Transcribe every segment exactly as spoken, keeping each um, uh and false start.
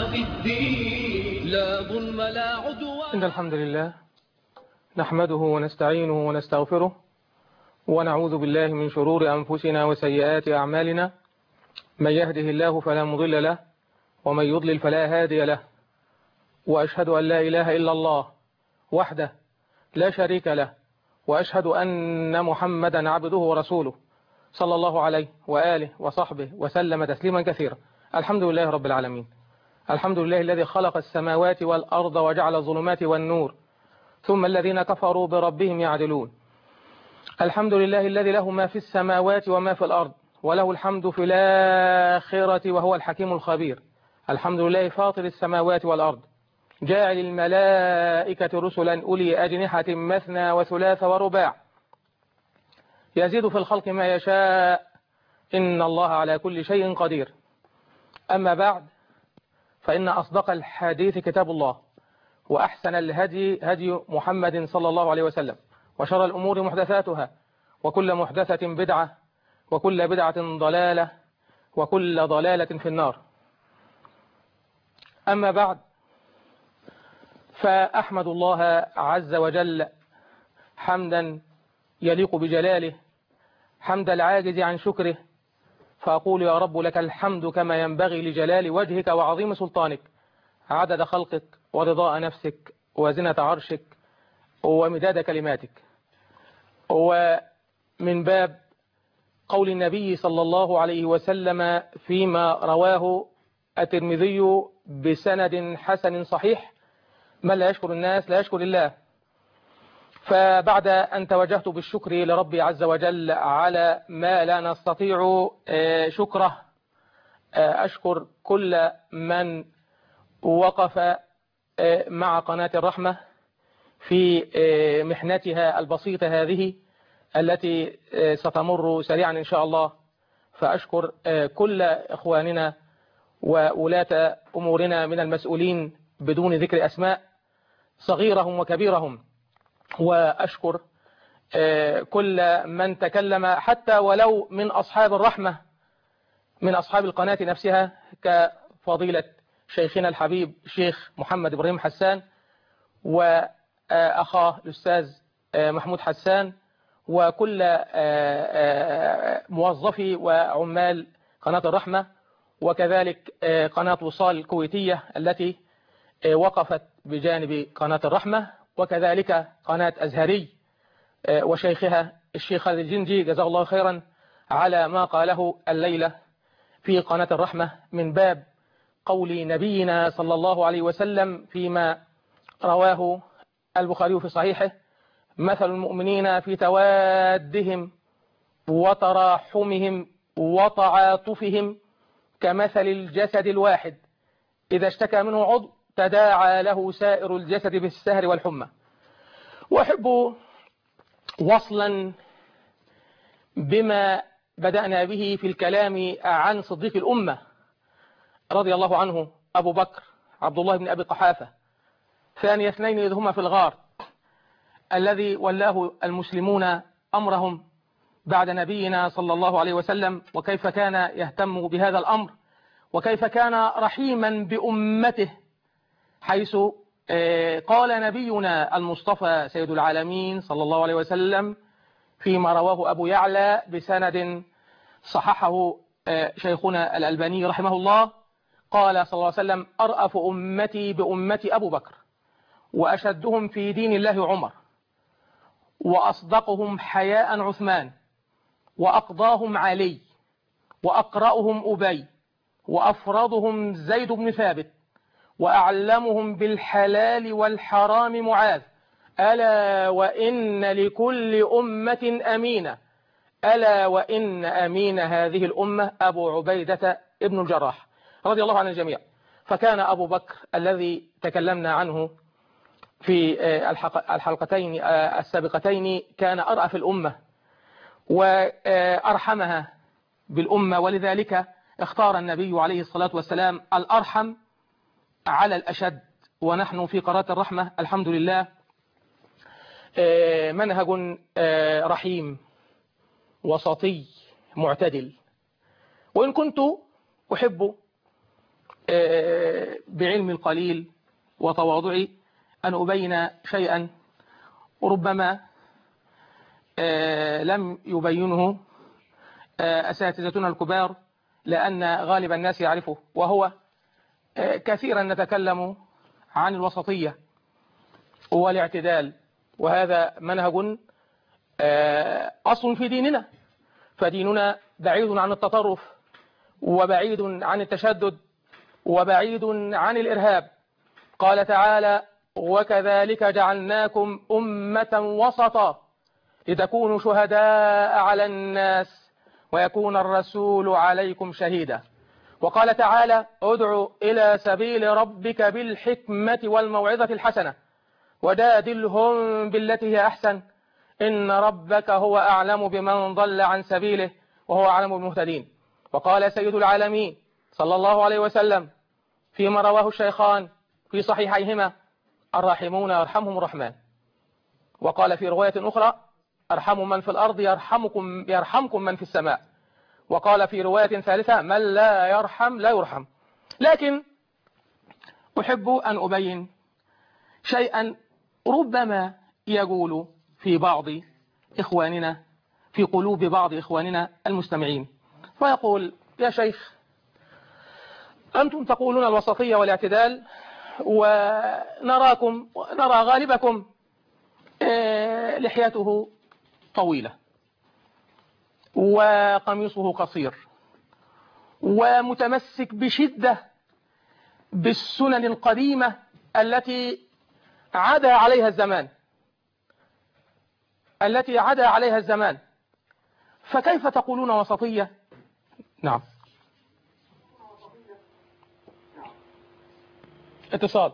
في الدين لا ظلم لا عدوان. إن الحمد لله نحمده ونستعينه ونستغفره ونعوذ بالله من شرور أنفسنا وسيئات أعمالنا. من يهده الله فلا مضل له ومن يضلل فلا هادي له، وأشهد أن لا إله إلا الله وحده لا شريك له، وأشهد أن محمدا عبده ورسوله صلى الله عليه وآله وصحبه وسلم تسليما كثيرا. الحمد لله رب العالمين، الحمد لله الذي خلق السماوات والأرض وجعل الظلمات والنور، ثم الذين كفروا بربهم يعدلون. الحمد لله الذي له ما في السماوات وما في الأرض، وله الحمد في الآخرة وهو الحكيم الخبير. الحمد لله فاطر السماوات والأرض، جاعل الملائكة رسلا أولي أجنحة مثنى وثلاث ورباع، يزيد في الخلق ما يشاء، إن الله على كل شيء قدير. أما بعد، فإن أصدق الحديث كتاب الله، وأحسن الهدي هدي محمد صلى الله عليه وسلم، وشر الأمور محدثاتها، وكل محدثة بدعة، وكل بدعة ضلالة، وكل ضلالة في النار. أما بعد، فأحمد الله عز وجل حمدا يليق بجلاله، حمد العاجز عن شكره، فأقول يا رب لك الحمد كما ينبغي لجلال وجهك وعظيم سلطانك، عدد خلقك ورضاء نفسك وزنة عرشك ومداد كلماتك. ومن باب قول النبي صلى الله عليه وسلم فيما رواه الترمذي بسند حسن صحيح: من لا يشكر الناس لا يشكر الله. فبعد أن توجهت بالشكر لربي عز وجل على ما لا نستطيع شكره، أشكر كل من وقف مع قناة الرحمة في محنتها البسيطة هذه التي ستمر سريعا إن شاء الله. فأشكر كل إخواننا وولاة أمورنا من المسؤولين بدون ذكر أسماء، صغيرهم وكبيرهم، وأشكر كل من تكلم حتى ولو من أصحاب الرحمة، من أصحاب القناة نفسها، كفضيلة شيخنا الحبيب شيخ محمد إبراهيم حسان، وأخاه الأستاذ محمود حسان، وكل موظفي وعمال قناة الرحمة، وكذلك قناة وصال الكويتية التي وقفت بجانب قناة الرحمة، وكذلك قناة أزهري وشيخها الشيخ خالد الجندي جزاه الله خيرا على ما قاله الليلة في قناة الرحمة من باب قول نبينا صلى الله عليه وسلم فيما رواه البخاري في صحيحه: مثل المؤمنين في توادهم وتراحمهم وتعاطفهم كمثل الجسد الواحد إذا اشتكى منه عضو تداعى له سائر الجسد بالسهر والحمى. وأحب وصلا بما بدأنا به في الكلام عن صديق الأمة رضي الله عنه، أبو بكر عبد الله بن أبي قحافة، ثاني اثنين إذ هما في الغار، الذي ولاه المسلمون أمرهم بعد نبينا صلى الله عليه وسلم، وكيف كان يهتم بهذا الأمر، وكيف كان رحيما بأمته، حيث قال نبينا المصطفى سيد العالمين صلى الله عليه وسلم فيما رواه أبو يعلى بسند صححه شيخنا الألباني رحمه الله، قال صلى الله عليه وسلم: أرأف أمتي بأمتي أبو بكر، وأشدهم في دين الله عمر، وأصدقهم حياء عثمان، وأقضاهم علي، وأقرأهم أبي، وأفرضهم زيد بن ثابت، وأعلمهم بالحلال والحرام معاذ، ألا وإن لكل أمة أمينة، ألا وإن أمين هذه الأمة أبو عبيدة ابن الجراح رضي الله عن الجميع. فكان أبو بكر الذي تكلمنا عنه في الحلقتين السابقتين كان أرأف الأمة وأرحمها بالأمة، ولذلك اختار النبي عليه الصلاة والسلام الأرحم على الأشد. ونحن في قناة الرحمة الحمد لله منهج رحيم وسطي معتدل، وإن كنت أحب بعلم القليل وتواضعي أن أبين شيئا ربما لم يبينه أساتذتنا الكبار، لأن غالب الناس يعرفه، وهو كثيرا نتكلم عن الوسطية والاعتدال، وهذا منهج أصل في ديننا، فديننا بعيد عن التطرف وبعيد عن التشدد وبعيد عن الإرهاب. قال تعالى: وكذلك جعلناكم أمة وسطا لتكونوا شهداء على الناس ويكون الرسول عليكم شهيدا. وقال تعالى: ادع إلى سبيل ربك بالحكمة والموعظة الحسنة وجادلهم بالتي هي أحسن إن ربك هو أعلم بمن ضل عن سبيله وهو أعلم بالمهتدين. وقال سيد العالمين صلى الله عليه وسلم فيما رواه الشيخان في صحيحيهما: الراحمون يرحمهم الرحمن. وقال في رواية أخرى: ارحموا من في الأرض يرحمكم, يرحمكم من في السماء. وقال في رواية ثالثة: من لا يرحم لا يرحم. لكن أحب أن أبين شيئا ربما يقول في بعض إخواننا، في قلوب بعض إخواننا المستمعين، فيقول: يا شيخ، أنتم تقولون الوسطية والاعتدال، ونراكم نرى غالبكم لحيته طويلة وقميصه قصير ومتمسك بشدة بالسنن القديمة التي عدا عليها الزمان التي عدا عليها الزمان فكيف تقولون وسطية؟ نعم. اتصال.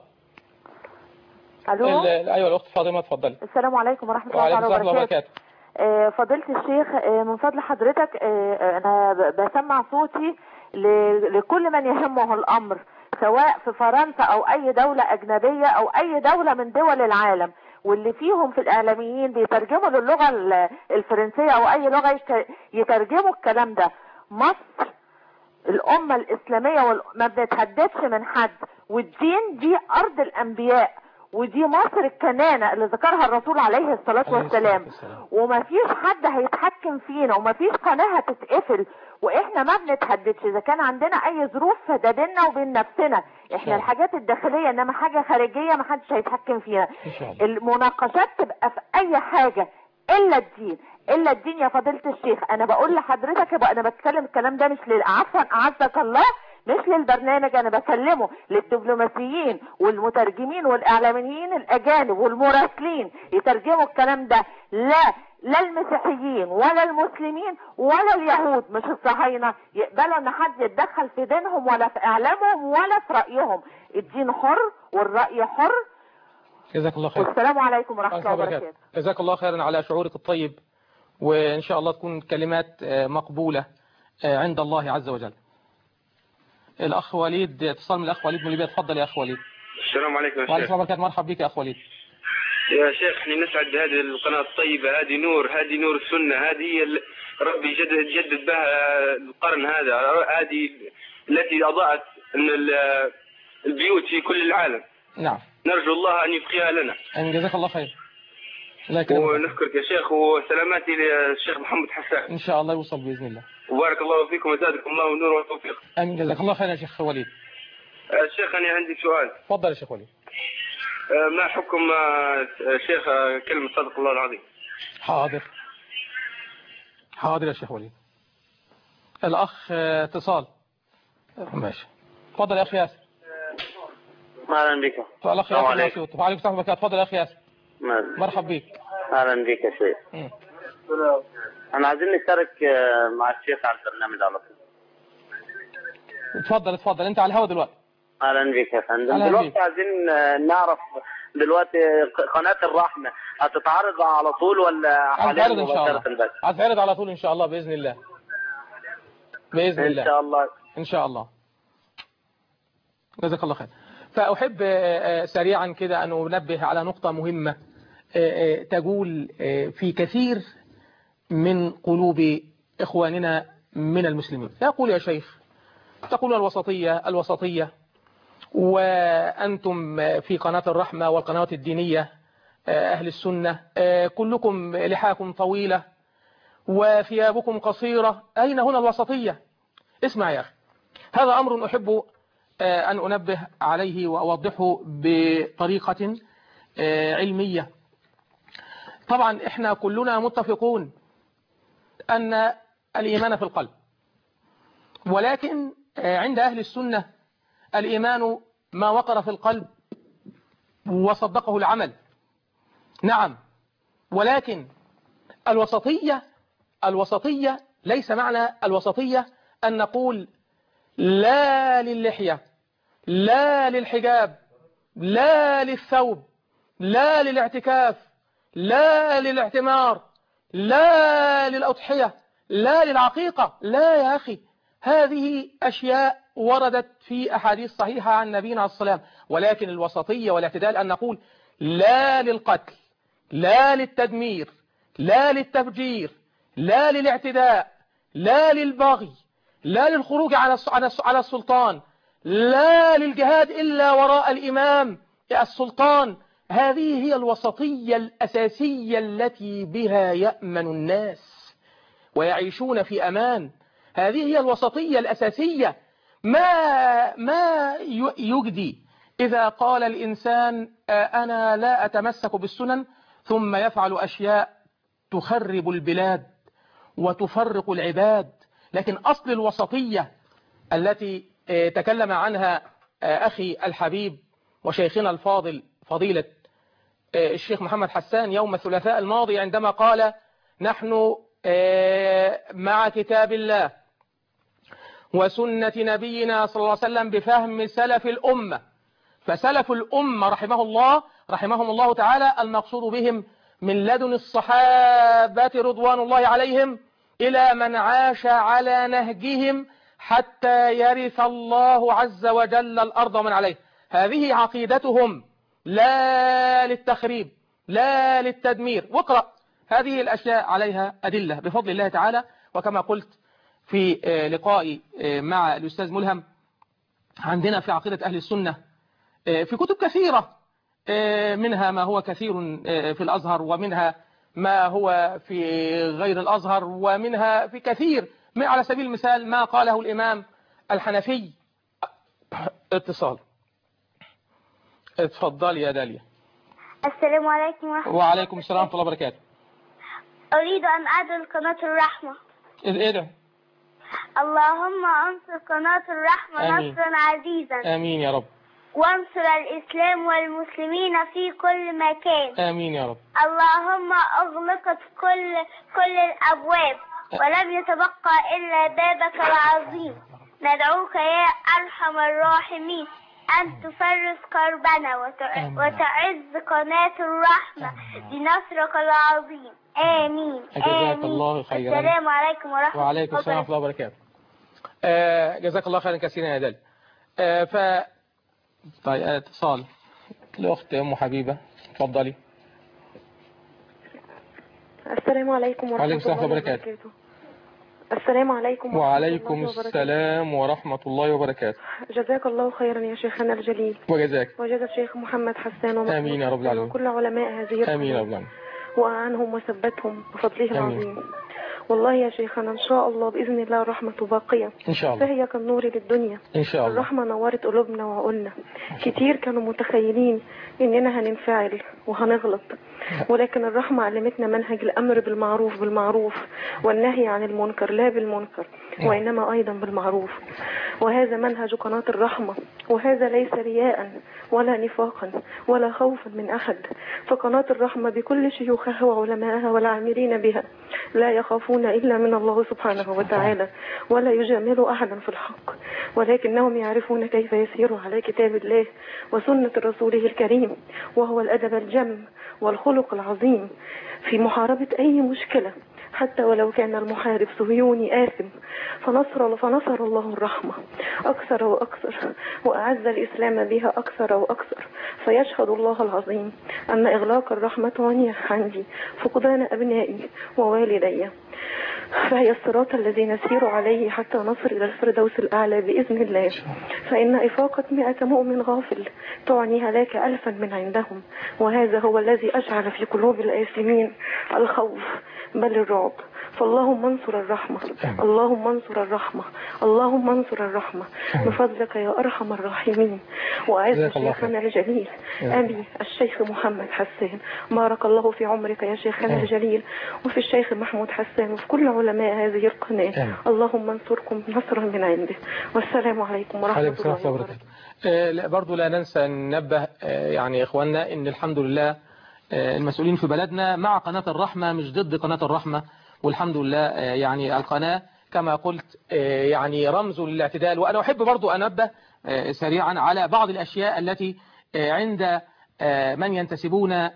الو. ايوه الاخت فاطمه، اتفضلي. السلام عليكم ورحمه الله وبركاته. وبركاته. آه فضيله الشيخ، آه من فضل حضرتك، آه انا بسمع صوتي لكل من يهمه الامر، سواء في فرنسا او اي دوله اجنبيه او اي دوله من دول العالم، واللي فيهم في الاعلاميين بيترجموا للغه الفرنسيه او اي لغه يترجموا الكلام ده. مصر الامه الاسلاميه ما بنتهددش من حد، والدين دي ارض الانبياء، ودي مصر الكنانة اللي ذكرها الرسول عليه الصلاة والسلام، ومفيش حد هيتحكم فينا ومفيش قناة هتتقفل، واحنا ما بنتهددش. اذا كان عندنا اي ظروف فده بيننا وبين نفسنا احنا الحاجات الداخلية، انما حاجة خارجية ما حدش هيتحكم فينا. المناقشات تبقى في اي حاجة الا الدين، الا الدين يا فضيلة الشيخ. انا بقول لحضرتك يبقى انا بتكلم الكلام ده مش عفوا اعزك الله، مش للبرنامج، انا بسلمه للدبلوماسيين والمترجمين والاعلاميين الاجانب والمراسلين يترجموا الكلام ده، لا لا المسيحيين ولا المسلمين ولا اليهود، مش الصهاينه يقبلوا ان حد يتدخل في دينهم ولا في اعلامهم ولا في رايهم. الدين حر والراي حر. جزاك الله خير. والسلام عليكم ورحمه الله وبركاته. جزاك الله خيرا على شعورك الطيب، وان شاء الله تكون كلمات مقبوله عند الله عز وجل. الأخ وليد، اتصال من الأخ وليد من ليبيا. تفضل يا أخ وليد. السلام عليكم يا شيخ. وعليكم السلام ورحمة الله. مرحبا بك يا أخ وليد. يا شيخ احنا نسعد بهذه القناة الطيبة، هذه نور، هذه نور السنة، هذه ربي جدد جدد بها القرن هذا، هذه التي أضاءت من البيوت في كل العالم. نعم. نرجو الله أن يبقيها لنا. أن جزاك الله خير. ونشكرك يا شيخ، وسلاماتي للشيخ محمد حسان. إن شاء الله يوصل بإذن الله. وبارك الله فيكم وزادكم الله النور والتوفيق. أمين. جزاك الله خير يا شيخ وليد. الشيخ أنا عندي سؤال. تفضل يا شيخ وليد. ما حكم شيخ كلمة صدق الله العظيم؟ حاضر حاضر يا شيخ وليد. الأخ اتصال. ماشي. تفضل يا أخي ياسر. اهلا بك. الأخ ياسر. وعليكم السلام ورحمة الله. تفضل يا أخي ياسر. مرحبا بك. اهلا بك يا شيخ. انا عايزين نشارك مع الشيخ على البرنامج على طول. اتفضل اتفضل، انت على الهواء دلوقتي. اهلا بك يا فندم. دلوقتي عايزين نعرف دلوقتي قناة الرحمة هتتعرض على طول ولا حاليا مباشرة بس؟ هتتعرض على طول ان شاء الله باذن الله. باذن الله. ان شاء الله. ان شاء الله. جزاك الله خير. فاحب سريعا كده ان انبه على نقطة مهمة تجول في كثير من قلوب إخواننا من المسلمين. يقول يا شيخ، تقول الوسطية الوسطية وأنتم في قناة الرحمة والقنوات الدينية أهل السنة كلكم لحاكم طويلة وثيابكم قصيرة، أين هنا الوسطية؟ اسمع يا أخي، هذا أمر أحب أن أنبه عليه وأوضحه بطريقة علمية. طبعا إحنا كلنا متفقون أن الإيمان في القلب، ولكن عند أهل السنة الإيمان ما وقر في القلب وصدقه العمل. نعم، ولكن الوسطية الوسطية ليس معنى الوسطية أن نقول لا للحية، لا للحجاب، لا للثوب، لا للاعتكاف، لا للاعتمار، لا للأضحية، لا للعقيقة. لا يا أخي، هذه أشياء وردت في أحاديث صحيحة عن نبينا عليه الصلاة والسلام. ولكن الوسطية والاعتدال أن نقول لا للقتل، لا للتدمير، لا للتفجير، لا للاعتداء، لا للبغي، لا للخروج على السلطان، لا للجهاد إلا وراء الإمام السلطان. هذه هي الوسطية الأساسية التي بها يأمن الناس ويعيشون في أمان. هذه هي الوسطية الأساسية. ما ما يجدي إذا قال الإنسان أنا لا أتمسك بالسنن ثم يفعل أشياء تخرب البلاد وتفرق العباد. لكن أصل الوسطية التي تكلم عنها أخي الحبيب وشيخنا الفاضل فضيلة الشيخ محمد حسان يوم الثلاثاء الماضي عندما قال نحن مع كتاب الله وسنة نبينا صلى الله عليه وسلم بفهم سلف الأمة. فسلف الأمة رحمه الله رحمهم الله تعالى المقصود بهم من لدن الصحابة رضوان الله عليهم إلى من عاش على نهجهم حتى يرث الله عز وجل الأرض ومن عليه. هذه عقيدتهم، لا للتخريب، لا للتدمير. واقرأ هذه الأشياء عليها أدلة بفضل الله تعالى. وكما قلت في لقائي مع الأستاذ ملهم، عندنا في عقيدة أهل السنة في كتب كثيرة، منها ما هو كثير في الأزهر، ومنها ما هو في غير الأزهر، ومنها في كثير. على سبيل المثال ما قاله الإمام الحنفي. اتصال. اتفضل يا داليا. السلام عليكم ورحمة الله. وعليكم السلام ورحمة الله وبركاته. أريد أن أدعو قناة الرحمة. ادعو. اللهم انصر قناة الرحمة آمين. نصرا عزيزا. آمين يا رب. وانصر الإسلام والمسلمين في كل مكان. آمين يا رب. اللهم أغلقت كل كل الأبواب ولم يتبقى إلا بابك العظيم. ندعوك يا أرحم الراحمين أن تفرج كربنا وتعز قناة الرحمة بنصرك العظيم. آمين. جزاك الله خيرا. السلام عليكم ورحمة الله وعليكم السلام ورحمة الله وبركاته. آه جزاك الله خيرا كثيرا يا داليا. آه ف طيب اتصال الأخت أم حبيبة، اتفضلي. السلام عليكم ورحمة الله وبركاته. السلام عليكم وعليكم السلام ورحمة الله وبركاته. جزاك الله خيرا يا شيخنا الجليل. وجزاك. وجزا الشيخ محمد حسان آمين يا رب العالمين. وكل علماء هذه القناة. آمين يا رب العالمين. وأعنهم وثبتهم بفضله العظيم. والله يا شيخنا إن شاء الله بإذن الله الرحمة باقية إن شاء الله، فهي كالنور للدنيا إن شاء الله. الرحمة نورت قلوبنا وعقولنا. كتير كانوا متخيلين إننا هننفعل وهنغلط، ولكن الرحمة علمتنا منهج الأمر بالمعروف بالمعروف والنهي عن المنكر لا بالمنكر وإنما أيضا بالمعروف. وهذا منهج قناة الرحمة، وهذا ليس رياء ولا نفاقا ولا خوفا من أحد. فقناة الرحمة بكل شيوخها وعلمائها والعاملين بها لا يخافون إلا من الله سبحانه وتعالى ولا يجاملوا أحدا في الحق، ولكنهم يعرفون كيف يسيروا على كتاب الله وسنة رسوله الكريم، وهو الأدب الجم والخلق العظيم في محاربة أي مشكلة حتى ولو كان المحارب صهيوني آثم، فنصر, فنصر الله الرحمة أكثر وأكثر، وأعز الإسلام بها أكثر وأكثر. فيشهد الله العظيم أن إغلاق الرحمة ونية عندي فقدان أبنائي ووالدي، فهي الصراط الذي نسير عليه حتى نصل إلى الفردوس الأعلى بإذن الله. فإن إفاقة مئة مؤمن غافل تعني هلاك ألفا من عندهم، وهذا هو الذي أشعل في قلوب الآثمين الخوف بل الرعب. فاللهم انصر الرحمة، اللهم انصر الرحمة، اللهم انصر الرحمة بفضلك يا أرحم الراحمين. وأعز شيخنا الجليل أبي الشيخ محمد حسان، بارك الله في عمرك يا شيخنا الجليل، وفي الشيخ محمود حسان، وفي كل علماء هذه القناة. اللهم انصركم نصرا من عنده. والسلام عليكم ورحمة الله وبركاته. برضو لا ننسى أن ننبه يعني إخواننا إن الحمد لله المسؤولين في بلدنا مع قناة الرحمة مش ضد قناة الرحمة، والحمد لله يعني القناة كما قلت يعني رمز للاعتدال. وأنا أحب برضو أنبه سريعا على بعض الأشياء التي عند من ينتسبون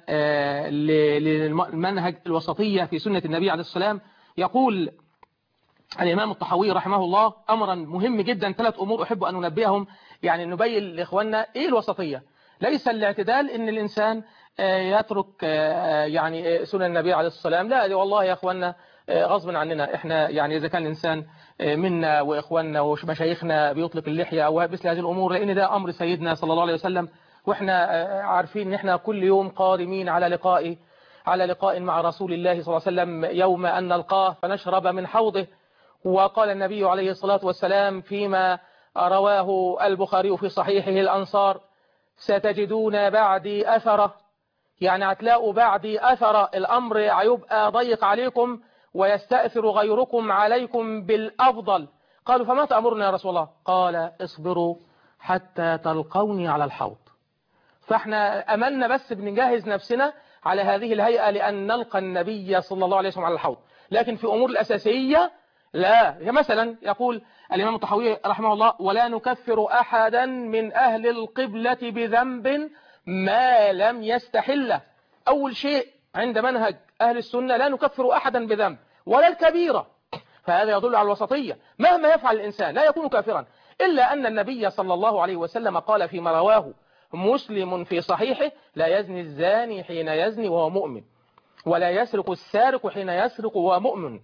للمنهج الوسطية في سنة النبي عليه السلام. يقول الإمام الطحاوي رحمه الله أمرا مهم جدا، ثلاث أمور أحب أن ننبههم، يعني نبين لإخواننا إيه الوسطية. ليس الاعتدال إن الإنسان يترك يعني سنن النبي عليه السلام، لا والله يا إخواننا غصبا عننا إحنا، يعني إذا كان الإنسان منا وإخواننا ومشايخنا بيطلق اللحية أو مثل هذه الأمور، لأن ده أمر سيدنا صلى الله عليه وسلم، وإحنا عارفين إن إحنا كل يوم قادمين على لقاء على لقاء مع رسول الله صلى الله عليه وسلم يوم أن نلقاه فنشرب من حوضه. وقال النبي عليه الصلاة والسلام فيما رواه البخاري في صحيحه الأنصار: ستجدون بعدي أثرة، يعني هتلاقوا بعدي أثرة، الأمر هيبقى ضيق عليكم ويستأثر غيركم عليكم بالأفضل. قالوا فما تأمرنا يا رسول الله؟ قال اصبروا حتى تلقوني على الحوض. فاحنا أملنا بس بنجهز نفسنا على هذه الهيئة لأن نلقى النبي صلى الله عليه وسلم على الحوض، لكن في أمور الأساسية لا. مثلا يقول الإمام الطحاوي رحمه الله: ولا نكفر أحدا من أهل القبلة بذنب ما لم يستحله. أول شيء عند منهج أهل السنة لا نكفر أحدا بذنب ولا الكبيرة، فهذا يدل على الوسطية. مهما يفعل الإنسان لا يكون كافرا، إلا أن النبي صلى الله عليه وسلم قال فيما رواه مسلم في صحيحه: لا يزني الزاني حين يزني وهو مؤمن، ولا يسرق السارق حين يسرق وهو مؤمن،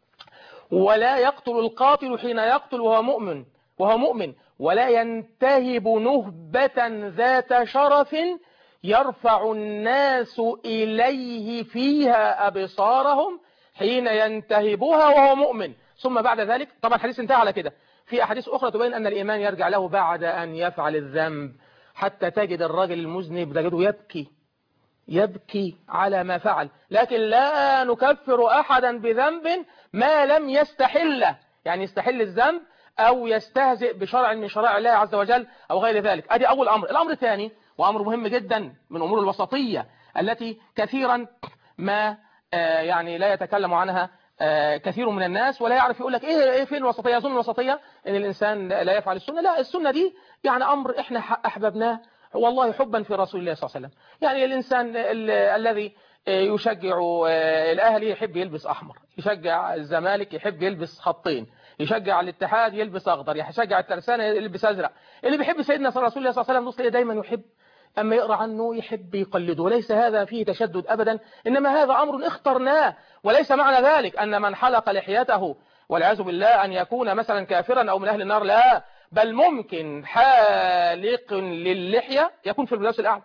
ولا يقتل القاتل حين يقتل وهو مؤمن وهو مؤمن ولا ينتهب نهبة ذات شرف يرفع الناس إليه فيها أبصارهم حين ينتهبها وهو مؤمن. ثم بعد ذلك طبعا الحديث انتهى على كده. في أحاديث أخرى تبين أن الإيمان يرجع له بعد أن يفعل الذنب، حتى تجد الرجل المذنب تجده يبكي يبكي على ما فعل. لكن لا نكفر أحدا بذنب ما لم يستحله، يعني يستحل الذنب أو يستهزئ بشرع من شرائع الله عز وجل أو غير ذلك. أدي أول أمر. الأمر الثاني وأمر مهم جدا من أمور الوسطية التي كثيرا ما يعني لا يتكلم عنها كثير من الناس ولا يعرف، يقول لك إيه إيه فين الوسطية؟ يظن الوسطية إن الإنسان لا يفعل السنة. لا، السنة دي يعني أمر إحنا أحببناه والله حبا في رسول الله صلى الله عليه وسلم. يعني الإنسان الذي يشجع الأهلي يحب يلبس أحمر، يشجع الزمالك يحب يلبس خطين، يشجع الاتحاد يلبس أخضر، يشجع الترسانة يلبس أزرق. اللي بيحب سيدنا صلى الله عليه وسلم نصلي دايما يحب أما يقرأ عنه يحب يقلده، وليس هذا فيه تشدد أبدا، إنما هذا أمر اخترناه. وليس معنى ذلك أن من حلق لحيته والعياذ بالله أن يكون مثلا كافرا أو من أهل النار، لا، بل ممكن حالق للحية يكون في الفردوس الأعلى،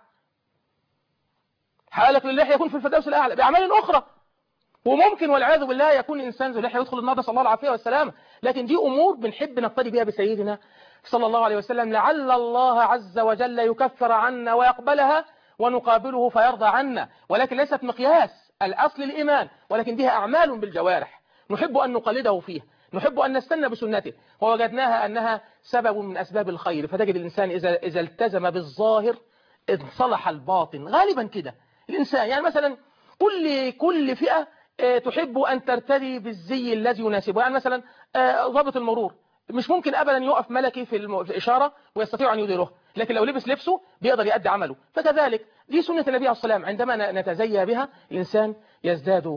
حالق للحية يكون في الفردوس الأعلى بأعمال أخرى، وممكن والعياذ بالله يكون إنسان ذو لحية يدخل النار، صلى الله العافية والسلام. لكن دي أمور بنحب نقتدي بها بسيدنا صلى الله عليه وسلم، لعل الله عز وجل يكفر عنا ويقبلها ونقابله فيرضى عنا. ولكن ليست مقياس، الأصل الإيمان، ولكن بها أعمال بالجوارح نحب أن نقلده فيها، نحب أن نستنى بسنته، ووجدناها أنها سبب من أسباب الخير. فتجد الإنسان إذا إذا التزم بالظاهر انصلح الباطن غالبا كده. الإنسان يعني مثلا كل كل فئة تحب أن ترتدي بالزي الذي يناسبه. يعني مثلا ضابط المرور مش ممكن أبدا يقف ملكي في الإشارة ويستطيع أن يديره، لكن لو لبس لبسه بيقدر يؤدي عمله. فكذلك دي سنة النبي عليه الصلاة والسلام، عندما نتزيى بها الإنسان يزداد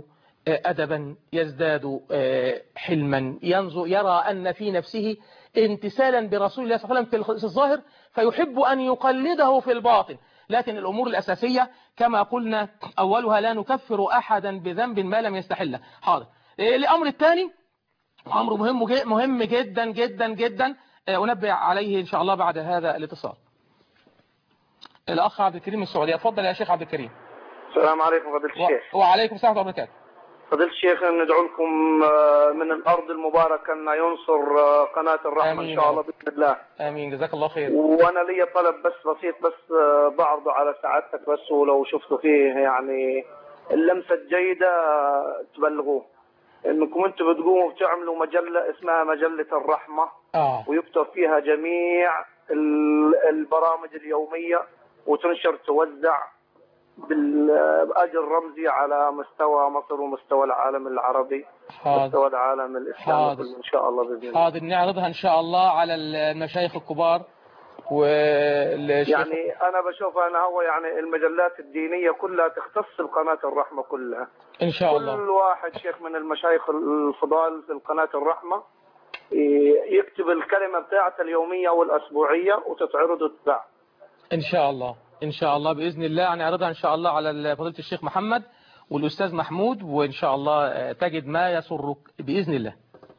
أدبا، يزداد حلما، ينظر يرى أن في نفسه امتثالا برسول الله صلى الله عليه وسلم في الظاهر فيحب أن يقلده في الباطن. لكن الأمور الأساسية كما قلنا أولها لا نكفر أحدا بذنب ما لم يستحله. حاضر. الأمر الثاني أمر مهم مهم جدا جدا جدا أنبه عليه إن شاء الله بعد هذا الاتصال. الأخ عبد الكريم السعودية. اتفضل يا شيخ عبد الكريم. السلام عليكم فضيلة الشيخ. وعليكم السلام ورحمة الله وبركاته. فضيلة الشيخ ندعو لكم من الأرض المباركة أن ينصر قناة الرحمة إن شاء الله بإذن الله. آمين. جزاك الله خير. وأنا لي طلب بس بسيط بس بعرضه على سعادتك بس، ولو شفتوا فيه يعني اللمسة الجيدة تبلغوه، إنكم أنتم بتقوموا بتعملوا مجلة اسمها مجلة الرحمة آه. ويكتب فيها جميع البرامج اليومية وتنشر توزع بالأجر رمزي على مستوى مصر ومستوى العالم العربي ومستوى العالم الإسلامي كله إن شاء الله بإذن الله. حاضر. نعرضها إن شاء الله على المشايخ الكبار والشيخ. يعني أنا بشوف أنا هو يعني المجلات الدينية كلها تختص القناة الرحمة كلها إن شاء الله. كل واحد شيخ من المشايخ الفضال في القناة الرحمة يكتب الكلمة بتاعته اليومية والأسبوعية وتتعرض وتتباع إن شاء الله. إن شاء الله بإذن الله هنعرضها إن شاء الله على فضيلة الشيخ محمد والأستاذ محمود، وإن شاء الله تجد ما يسرك بإذن الله.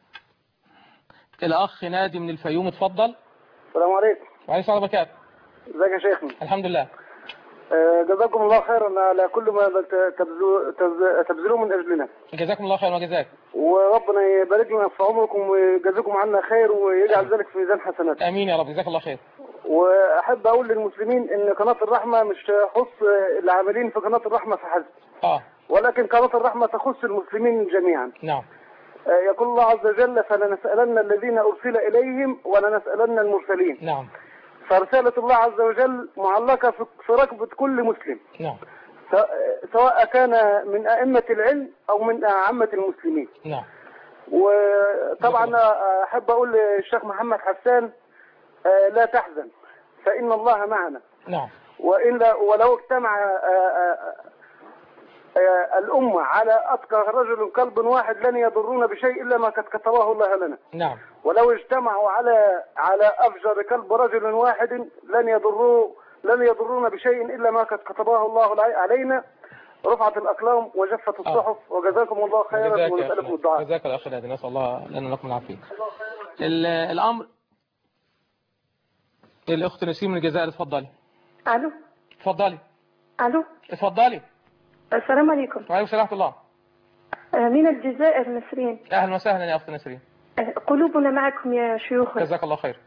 الأخ نادي من الفيوم. اتفضل. السلام عليكم. وعليكم السلام ورحمة الله. ازيك يا شيخنا؟ الحمد لله. جزاكم الله خيرا على كل ما تبذلوه من أجلنا. جزاكم الله خيرا وجزاك. وربنا يبارك لنا في عمركم ويجزاكم عنا خير ويجعل ذلك في ميزان حسنات. امين يا رب. جزاك الله خير. واحب اقول للمسلمين ان قناه الرحمه مش تخص العاملين في قناه الرحمه فحسب. اه. ولكن قناه الرحمه تخص المسلمين جميعا. نعم. يقول الله عز وجل فلنسألن الذين أرسل إليهم ولنسألن المرسلين. نعم. فرسالة الله عز وجل معلقة في رقبة كل مسلم. نعم. سواء كان من أئمة العلم أو من عامة المسلمين. نعم. وطبعا أحب أقول للشيخ محمد حسان لا تحزن فإن الله معنا. نعم. وإلا ولو اجتمع الأمة على أتقى رجل قلب واحد لن يضرونا بشيء إلا ما قد كتبه الله لنا. نعم. ولو اجتمعوا على على أفجر قلب رجل واحد لن يضروا لن يضرونا بشيء إلا ما قد كتبه الله علينا. رفعت الأقلام وجفت الصحف. آه. وجزاكم الله خيرا ونسألكم الدعاء. جزاك الله خيرا. نسأل الله لنا لكم العافية. الأمر الأخت نسيم من الجزائر. اتفضلي. ألو. اتفضلي. ألو. اتفضلي. السلام عليكم. وعليكم السلام ورحمة الله. من الجزائر نسرين. أهلا وسهلا يا أخت نسرين. قلوبنا معكم يا شيوخ. جزاك الله خير.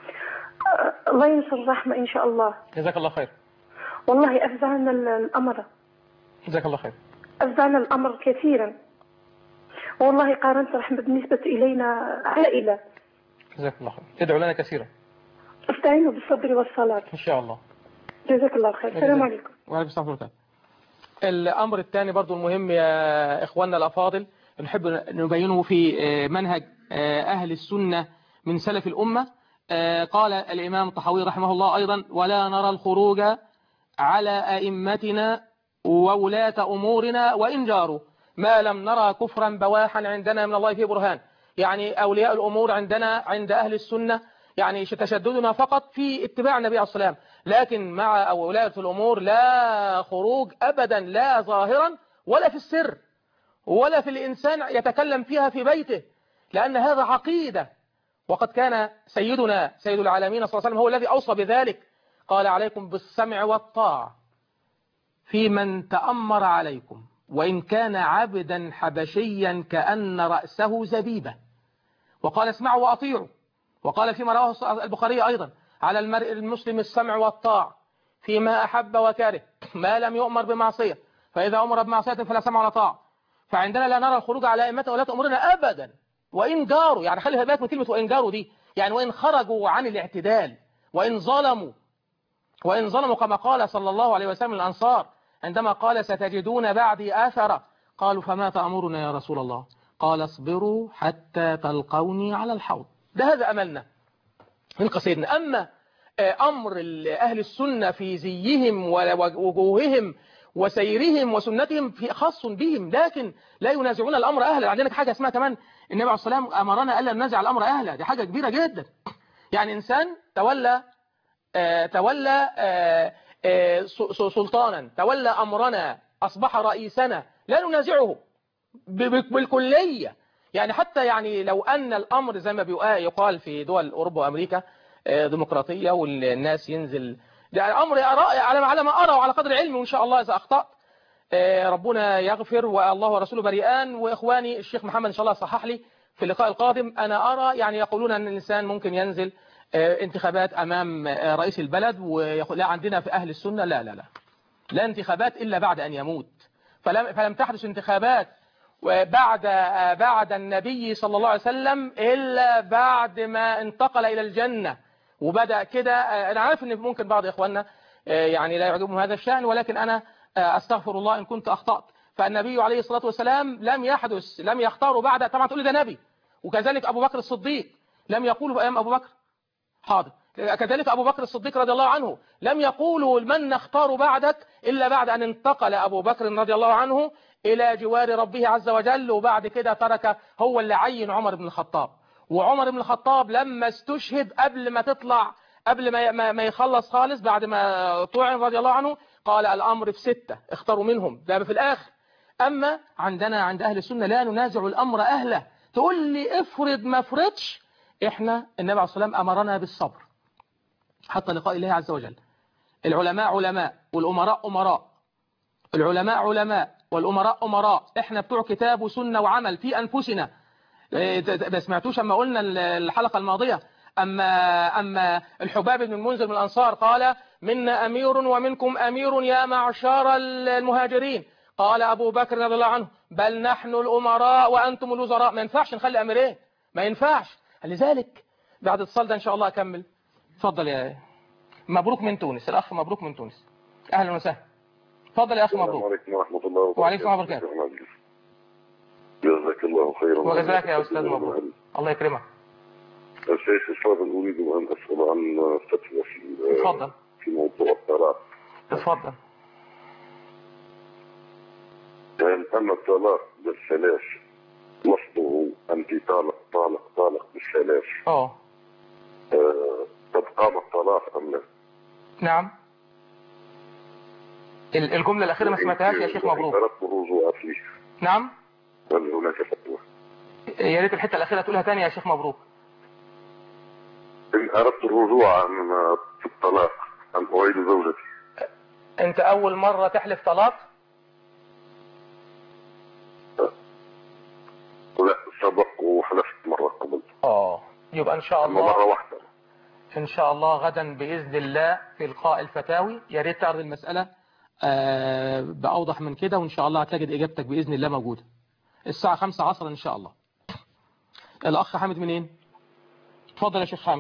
الله ينصر الرحمة إن شاء الله. جزاك الله خير. والله أفزعنا الأمر. جزاك الله خير. أفزعنا الأمر كثيرا. والله قارنت رحمة بالنسبة إلينا عائلة. جزاك الله خير. ادعوا لنا كثيرا. استعينوا بالصبر والصلاة. إن شاء الله. جزاك الله خير. السلام عليكم. وعليكم السلام ورحمة الله. الأمر الثاني برضو المهم يا إخواننا الأفاضل نحب نبينه في منهج أهل السنة من سلف الأمة. قال الإمام الطحاوي رحمه الله أيضا ولا نرى الخروج على أئمتنا وولاة أمورنا وإن جاروا ما لم نرى كفرا بواحا عندنا من الله فيه برهان. يعني أولياء الأمور عندنا عند أهل السنة يعني تشددنا فقط في اتباع النبي عليه الصلاة والسلام، لكن مع ولاة الأمور لا خروج أبدا، لا ظاهرا ولا في السر ولا في الإنسان يتكلم فيها في بيته، لأن هذا عقيدة. وقد كان سيدنا سيد العالمين صلى الله عليه وسلم هو الذي أوصى بذلك. قال عليكم بالسمع والطاعة في من تأمر عليكم وإن كان عبدا حبشيا كأن رأسه زبيبة. وقال اسمعوا وأطيعوا. وقال فيما رواه البخاري أيضا على المرء المسلم السمع والطاعة فيما أحب وكره ما لم يؤمر بمعصية، فإذا أمر بمعصية فلا سمع ولا طاعة. فعندنا لا نرى الخروج على أئمة ولاة أمورنا أبدا وإن جاروا. يعني خلي بالك من كلمة وإن جاروا دي، يعني وإن خرجوا عن الاعتدال وإن ظلموا وإن ظلموا كما قال صلى الله عليه وسلم الأنصار عندما قال ستجدون بعدي آثرة. قالوا فما تأمرنا يا رسول الله؟ قال اصبروا حتى تلقوني على الحوض. ده هذا أملنا من قصيدنا. أما أمر أهل السنة في زيهم ووجوههم وسيرهم وسنتهم في خاص بهم، لكن لا ينازعون الأمر أهله. عندنا حاجة اسمها كمان النبي عليه الصلاة والسلام أمرنا ألا ننازع الأمر أهله، دي حاجة كبيرة جدا. يعني إنسان تولى آه تولى آه آه سلطانا، تولى أمرنا، أصبح رئيسنا، لا ننازعه بالكلية. يعني حتى يعني لو أن الأمر زي ما يقال في دول أوروبا وأمريكا ديمقراطية والناس ينزل، ده الأمر على ما أرى وعلى قدر علمي، وإن شاء الله إذا أخطأت ربنا يغفر والله ورسوله بريئان. وإخواني الشيخ محمد إن شاء الله صحح لي في اللقاء القادم. أنا أرى يعني يقولون أن الإنسان ممكن ينزل انتخابات أمام رئيس البلد، ويقول لا عندنا في أهل السنة لا لا لا لا انتخابات إلا بعد أن يموت. فلم, فلم تحدث انتخابات وبعد بعد النبي صلى الله عليه وسلم إلا بعد ما انتقل إلى الجنة وبدأ كده. أنا عارف أن ممكن بعض إخواننا يعني لا يعجبهم هذا الشأن، ولكن أنا أستغفر الله إن كنت أخطأت. فالنبي عليه الصلاة والسلام لم يحدث لم يختاروا بعد، طبعا تقول لي ده نبي، وكذلك أبو بكر الصديق لم يقولوا في أيام أبو بكر، حاضر، كذلك أبو بكر الصديق رضي الله عنه لم يقولوا من نختار بعدك إلا بعد أن انتقل أبو بكر رضي الله عنه إلى جوار ربه عز وجل، وبعد كده ترك هو اللي عين عمر بن الخطاب. وعمر بن الخطاب لما استشهد قبل ما تطلع قبل ما ما يخلص خالص، بعد ما طعن رضي الله عنه، قال الأمر في ستة اختاروا منهم، ده في الآخر. أما عندنا عند أهل السنة لا ننازع الأمر أهله. تقول لي افرض ما افرضش، احنا النبي عليه الصلاة والسلام أمرنا بالصبر حتى لقاء الله عز وجل. العلماء علماء والأمراء أمراء، العلماء علماء والأمراء أمراء. احنا بتوع كتاب وسنة وعمل في أنفسنا. ما سمعتوش أما قلنا الحلقة الماضية أما, أما الحباب بن المنذر من الأنصار قال منا أمير ومنكم أمير يا معشر المهاجرين، قال أبو بكر رضي الله عنه بل نحن الأمراء وأنتم الوزراء. ما ينفعش نخلي أميرين، ما ينفعش. لذلك بعد اتصال ده إن شاء الله أكمل. اتفضل يا مبروك من تونس، الأخ مبروك من تونس، أهلا وسهلا. اتفضل يا أخي مبروك. السلام عليكم ورحمة الله وبركاته. وعليكم السلام ورحمة الله وبركاته. جزاك الله خيرا. وجزاك يا أستاذ مبروك، الله يكرمك. الشيخ الفاضل أريد أن أسأل عن فتوى في اتفضل في موضوع الطلاق. اتفضل. يعني أن الطلاق بالثلاث لفظه أنت طالق طالق طالق بالثلاث. اه قد قام الطلاق أم لا؟ نعم. الجملة الأخيرة ما سمعتهاش يا شيخ مبروك. أردت الرجوع فيه. نعم. هل هناك فتوى؟ يا ريت الحتة الأخيرة تقولها تاني يا شيخ مبروك. إن أردت الرجوع عن الطلاق أن أعيد زوجتي. أنت أول مرة تحلف طلاق؟ لا سبق وحلفت مرة قبل. آه يبقى إن شاء الله مرة واحدة. إن شاء الله غدا بإذن الله في لقاء الفتاوي يا ريت تعرض المسألة آه بأوضح من كده، وإن شاء الله هتجد إجابتك بإذن الله موجودة الساعة خمسة عصرا إن شاء الله. الأخ حامد منين؟ اتفضل يا شيخ حامد.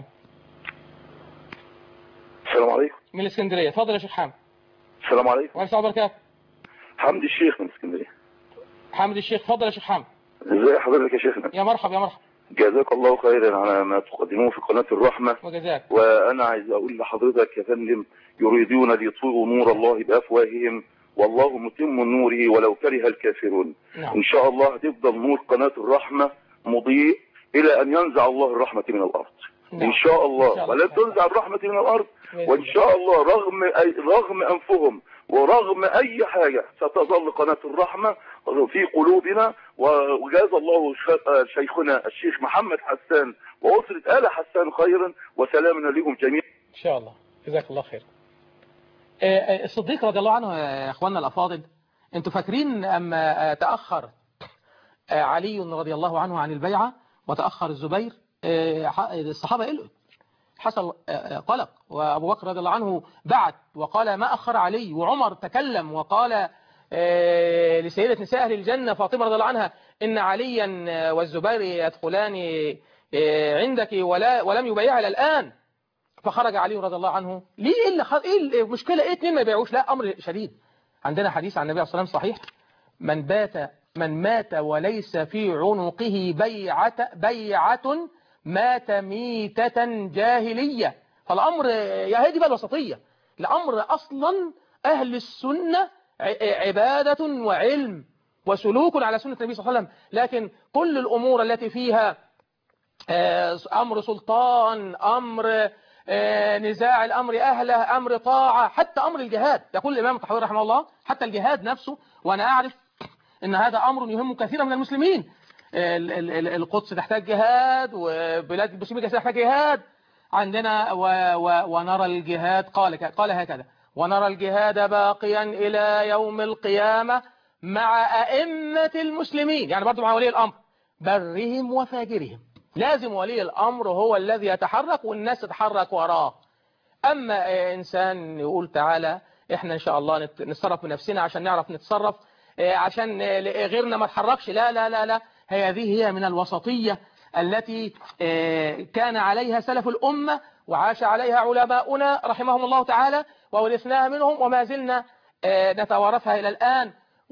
السلام عليكم. من الإسكندرية. اتفضل يا شيخ حامد. السلام عليكم. وعليكم السلام وبركاته. حمد الشيخ من الإسكندرية. حامد الشيخ. اتفضل يا شيخ حامد. ازي حضرتك يا شيخنا؟ يا مرحبا يا مرحبا. جزاك الله خيرا على ما تقدموه في قناة الرحمة. وجزاك. وأنا عايز أقول لحضرتك يا فندم يريدون ليطفئوا نور الله بأفواههم والله متم نوره ولو كره الكافرون. نعم. إن شاء الله هتفضل نور قناة الرحمة مضيء إلى أن ينزع الله الرحمة من الأرض. نعم. إن شاء الله, إن شاء الله. ولن تنزع الرحمة من الأرض. وإن شاء الله رغم أي رغم أنفهم ورغم أي حاجة ستظل قناة الرحمة في قلوبنا. وجاز الله شيخنا الشيخ محمد حسان وأسرة آل حسان خيرا وسلامنا لهم جميعا إن شاء الله. جزاك الله خير. الصديق رضي الله عنه يا أخواننا الأفاضل، أنتوا فاكرين أما تأخر علي رضي الله عنه عن البيعة وتأخر الزبير، الصحابة قلقوا، حصل قلق، وأبو بكر رضي الله عنه بعت وقال ما أخر علي، وعمر تكلم وقال لسيدة نساء أهل الجنة فاطمة رضي الله عنها إن عليا والزبير يدخلان عندك ولا ولم يبايع إلى الآن. فخرج علي رضي الله عنه. ليه إيه اللي خ... إيه المشكلة؟ إيه اتنين ما يبيعوش؟ لا، أمر شديد. عندنا حديث عن النبي عليه الصلاة والسلام صحيح: من بات من مات وليس في عنقه بيعة بيعة مات ميتة جاهلية. فالأمر يا هذه بقى الوسطية. الأمر أصلا أهل السنة عبادة وعلم وسلوك على سنة النبي صلى الله عليه وسلم. لكن كل الأمور التي فيها أمر سلطان، أمر نزاع الأمر أهله، أمر طاعة، حتى أمر الجهاد، يقول الإمام الطحاوي رحمه الله حتى الجهاد نفسه، وأنا أعرف أن هذا أمر يهم كثيرا من المسلمين. القدس تحتاج جهاد، وبلاد المسلمين تحتاج جهاد عندنا، و و ونرى الجهاد قال قال هكذا: ونرى الجهاد باقيا إلى يوم القيامة مع أئمة المسلمين، يعني برضو مع ولي الأمر، برهم وفاجرهم. لازم ولي الأمر هو الذي يتحرك والناس تتحرك وراه. أما إنسان يقول تعالى إحنا إن شاء الله نتصرف بنفسنا عشان نعرف نتصرف، عشان غيرنا ما تحركش، لا لا لا لا، هذه هي من الوسطية التي كان عليها سلف الأمة وعاش عليها علماؤنا رحمهم الله تعالى، وورثناها منهم وما زلنا نتوارثها إلى الآن،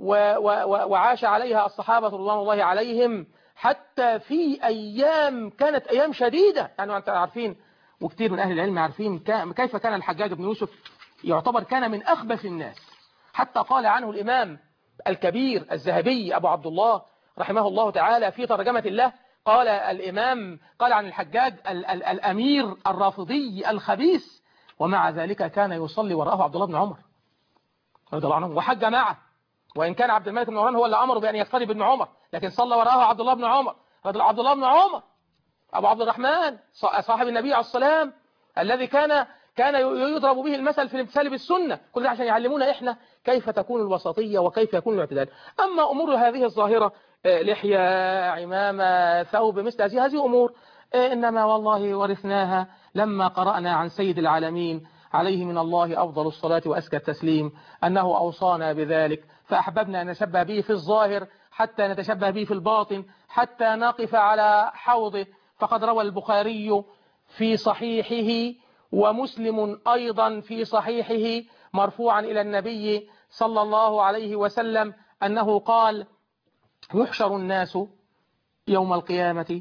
وعاش عليها الصحابة رضوان الله عليهم حتى في أيام كانت أيام شديدة. يعني أنت عارفين وكثير من أهل العلم عارفين كيف كان الحجاج بن يوسف، يعتبر كان من أخبث الناس، حتى قال عنه الإمام الكبير الذهبي أبو عبد الله رحمه الله تعالى في ترجمة الله، قال الإمام قال عن الحجاج ال ال الأمير الرافضي الخبيث، ومع ذلك كان يصلي وراءه عبد الله بن عمر رضي الله عنه وحج معه، وإن كان عبد الملك بن مروان هو اللي أمره بأن يقترب ابن عمر، لكن صلى وراءه عبد الله بن عمر رضي عبد الله بن عمر أبو عبد الرحمن صاحب النبي عليه السلام الذي كان كان يضرب به المثل في الامتثال بالسنة، كل ده عشان يعلمونا إحنا كيف تكون الوسطية وكيف يكون الاعتدال. أما أمور هذه الظاهرة لحية، عمامة، ثوب، مثل هذه هذه أمور إنما والله ورثناها لما قرأنا عن سيد العالمين عليه من الله أفضل الصلاة وأزكى التسليم أنه أوصانا بذلك، فأحببنا أن نتشبه به في الظاهر حتى نتشبه به في الباطن، حتى نقف على حوضه. فقد روى البخاري في صحيحه ومسلم أيضا في صحيحه مرفوعا إلى النبي صلى الله عليه وسلم أنه قال: يحشر الناس يوم القيامة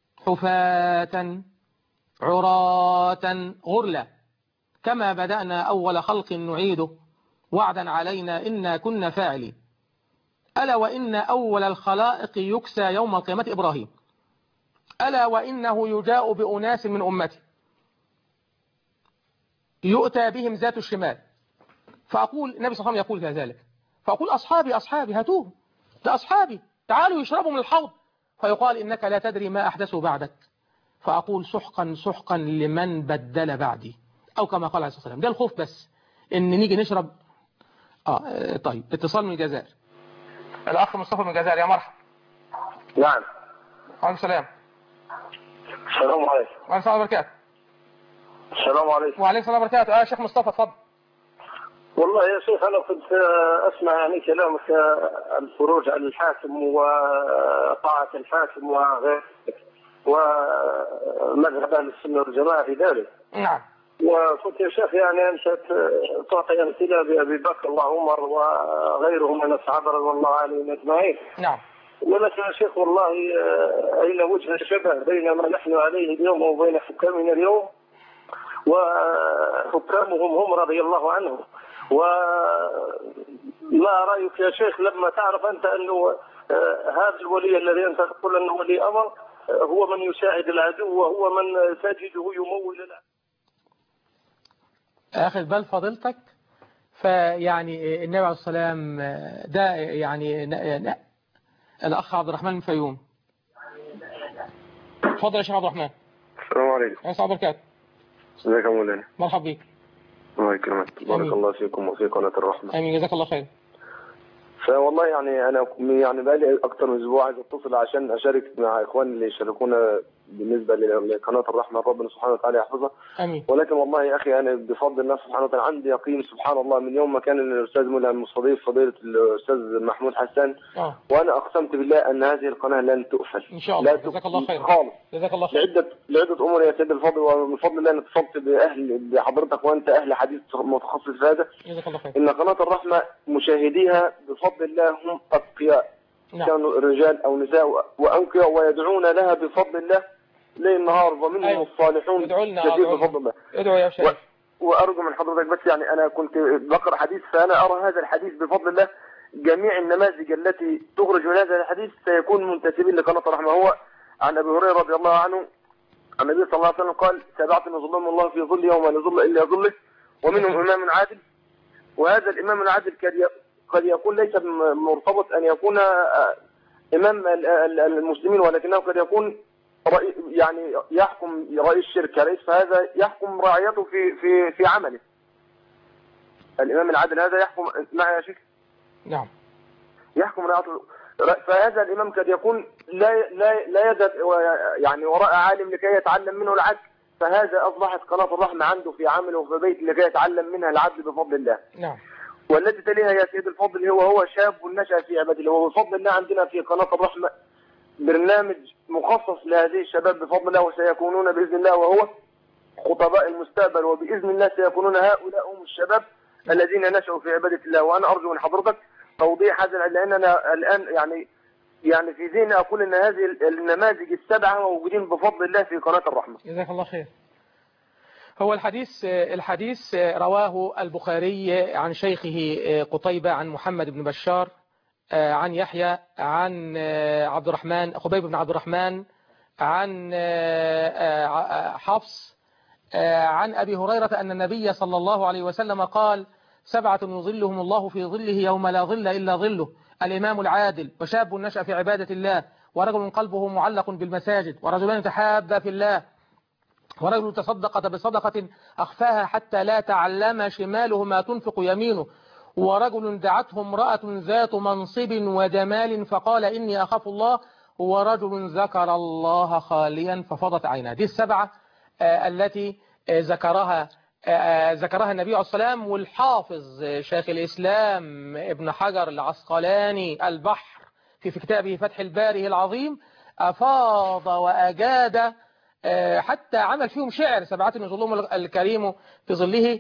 حفاة عراة غرلا كما بدأنا أول خلق نعيده وعدا علينا إنا كنا فاعلين. ألا وإن أول الخلائق يكسى يوم القيامة إبراهيم، ألا وإنه يجاء بأناس من أمتي يؤتى بهم ذات الشمال، فأقول النبي صلى الله عليه وسلم يقول ذلك، فأقول أصحابي أصحابي هاتوه، ده أصحابي تعالوا يشربوا من الحوض، فيقال إنك لا تدري ما أحدثوا بعدك، فأقول سحقا سحقا لمن بدل بعدي، أو كما قال عليه الصلاة والسلام. ده الخوف بس إن نيجي نشرب. آه طيب، اتصال من الجزائر، الأخ مصطفى من الجزائر، يا مرحبا. نعم. عليكم السلام. السلام عليكم. وعليكم السلام وبركاته. السلام عليكم. وعليكم السلام وبركاته. آه شيخ مصطفى اتفضل. والله يا شيخ أنا كنت أسمع يعني كلامك الخروج عن الحاكم وطاعة الحاكم وغيره ومذهب أهل السنة والجماعة في ذلك. نعم. وكنت يا شيخ يعني أنت تعطي أمثلة بأبي بكر وعمر وغيرهم من الصحابة رضي الله عنهم أجمعين. نعم. ولكن يا شيخ والله أين وجه الشبه بين ما نحن عليه اليوم وبين حكامنا اليوم وحكامهم هم رضي الله عنهم؟ وما رأيك يا شيخ لما تعرف أنت أنه هذا الولي الذي أنت تقول أنه ولي أمر هو من يساعد العدو وهو من تجده يمول العدو؟ أخذ بال فضيلتك، فيعني النبي عليه الصلاة والسلام ده يعني الأخ عبد الرحمن من فيوم. اتفضل يا شيخ عبد الرحمن. السلام عليكم. السلام عليكم. ازيك يا مولانا؟ مرحبا بك. الله يكرمك. بارك الله فيكم وفي قناة الرحمة. امين، جزاك الله خير. فوالله يعني انا يعني بقالي اكثر من اسبوع عايز اتصل عشان اشارك مع اخواني اللي يشاركونا بالنسبه لقناه الرحمه، ربنا سبحانه وتعالى يحفظها. امين. ولكن والله يا اخي انا بفضل الله سبحانه وتعالى عندي يقين سبحان الله من يوم ما كان الاستاذ ملهم مستضيف فضيله الاستاذ محمود حسان اه وانا اقسمت بالله ان هذه القناه لن تقفل ان شاء الله. لا جزاك الله خير خالص. جزاك الله خير. لعده لعده امور يا سيد الفاضل، ومن فضل الله انا اتصلت باهل بحضرتك وانت اهل حديث متخصص في هذا. جزاك الله خير. ان قناه الرحمه مشاهديها بفضل الله هم اتقياء. نعم. كانوا رجال او نساء وانقياء ويدعون لها بفضل الله ليل نهار، ومنهم أيوة. الصالحون كثير بفضل الله. ادعوا يا شيخ. وارجو من حضرتك بس يعني انا كنت بقرا حديث فانا ارى هذا الحديث بفضل الله جميع النماذج التي تخرج من هذا الحديث سيكون منتسبين لقناة الرحمة. هو عن ابي هريرة رضي الله عنه عن النبي صلى الله عليه وسلم قال سبعة يظلهم الله في ظل يوم لا ظل الا ظله ومنهم امام عادل. وهذا الامام العادل قد يكون ليس مرتبط ان يكون امام المسلمين ولكنه قد يكون يعني يحكم رئيس شركة رئيس فهذا يحكم رعيته في في في عمله. الامام العادل هذا يحكم معي يا شيخ. نعم. يحكم رعيته فهذا الامام قد يكون لا لا لا يذهب يعني وراء عالم لكي يتعلم منه العدل فهذا اصبحت قناة الرحمة عنده في عمله وفي بيت لكي يتعلم منها العدل بفضل الله. نعم. والتي تليها يا سيد الفضل هو هو شاب نشأ في عباد الله وبفضل الله عندنا في قناة الرحمة برنامج مخصص لهذه الشباب بفضل الله وسيكونون بإذن الله وهو خطباء المستقبل وبإذن الله سيكونون هؤلاء هم الشباب الذين نشأوا في عبادة الله. وأنا أرجو من حضرتك توضيح هذا لأننا الآن يعني يعني في ذهني أقول أن هذه النماذج السبعة موجودين بفضل الله في قناة الرحمة. جزاك الله خير. هو الحديث الحديث رواه البخاري عن شيخه قتيبة عن محمد بن بشار عن يحيى عن عبد الرحمن خبيب بن عبد الرحمن عن حفص عن أبي هريرة أن النبي صلى الله عليه وسلم قال سبعة يظلهم الله في ظله يوم لا ظل إلا ظله الإمام العادل وشاب نشأ في عبادة الله ورجل قلبه معلق بالمساجد ورجلان تحابا في الله ورجل تصدق بصدقة أخفاها حتى لا تعلم شماله ما تنفق يمينه ورجل دعته امرأة ذات منصب وجمال فقال إني أخاف الله ورجل ذكر الله خاليا ففضت عيناه. دي السبعة آه التي آه ذكرها آه ذكرها النبي عليه الصلاة والسلام. والحافظ شيخ الإسلام ابن حجر العسقلاني البحر في, في كتابه فتح الباري العظيم أفاض وأجاد حتى عمل فيهم شعر سبعة يظلهم الكريم في ظله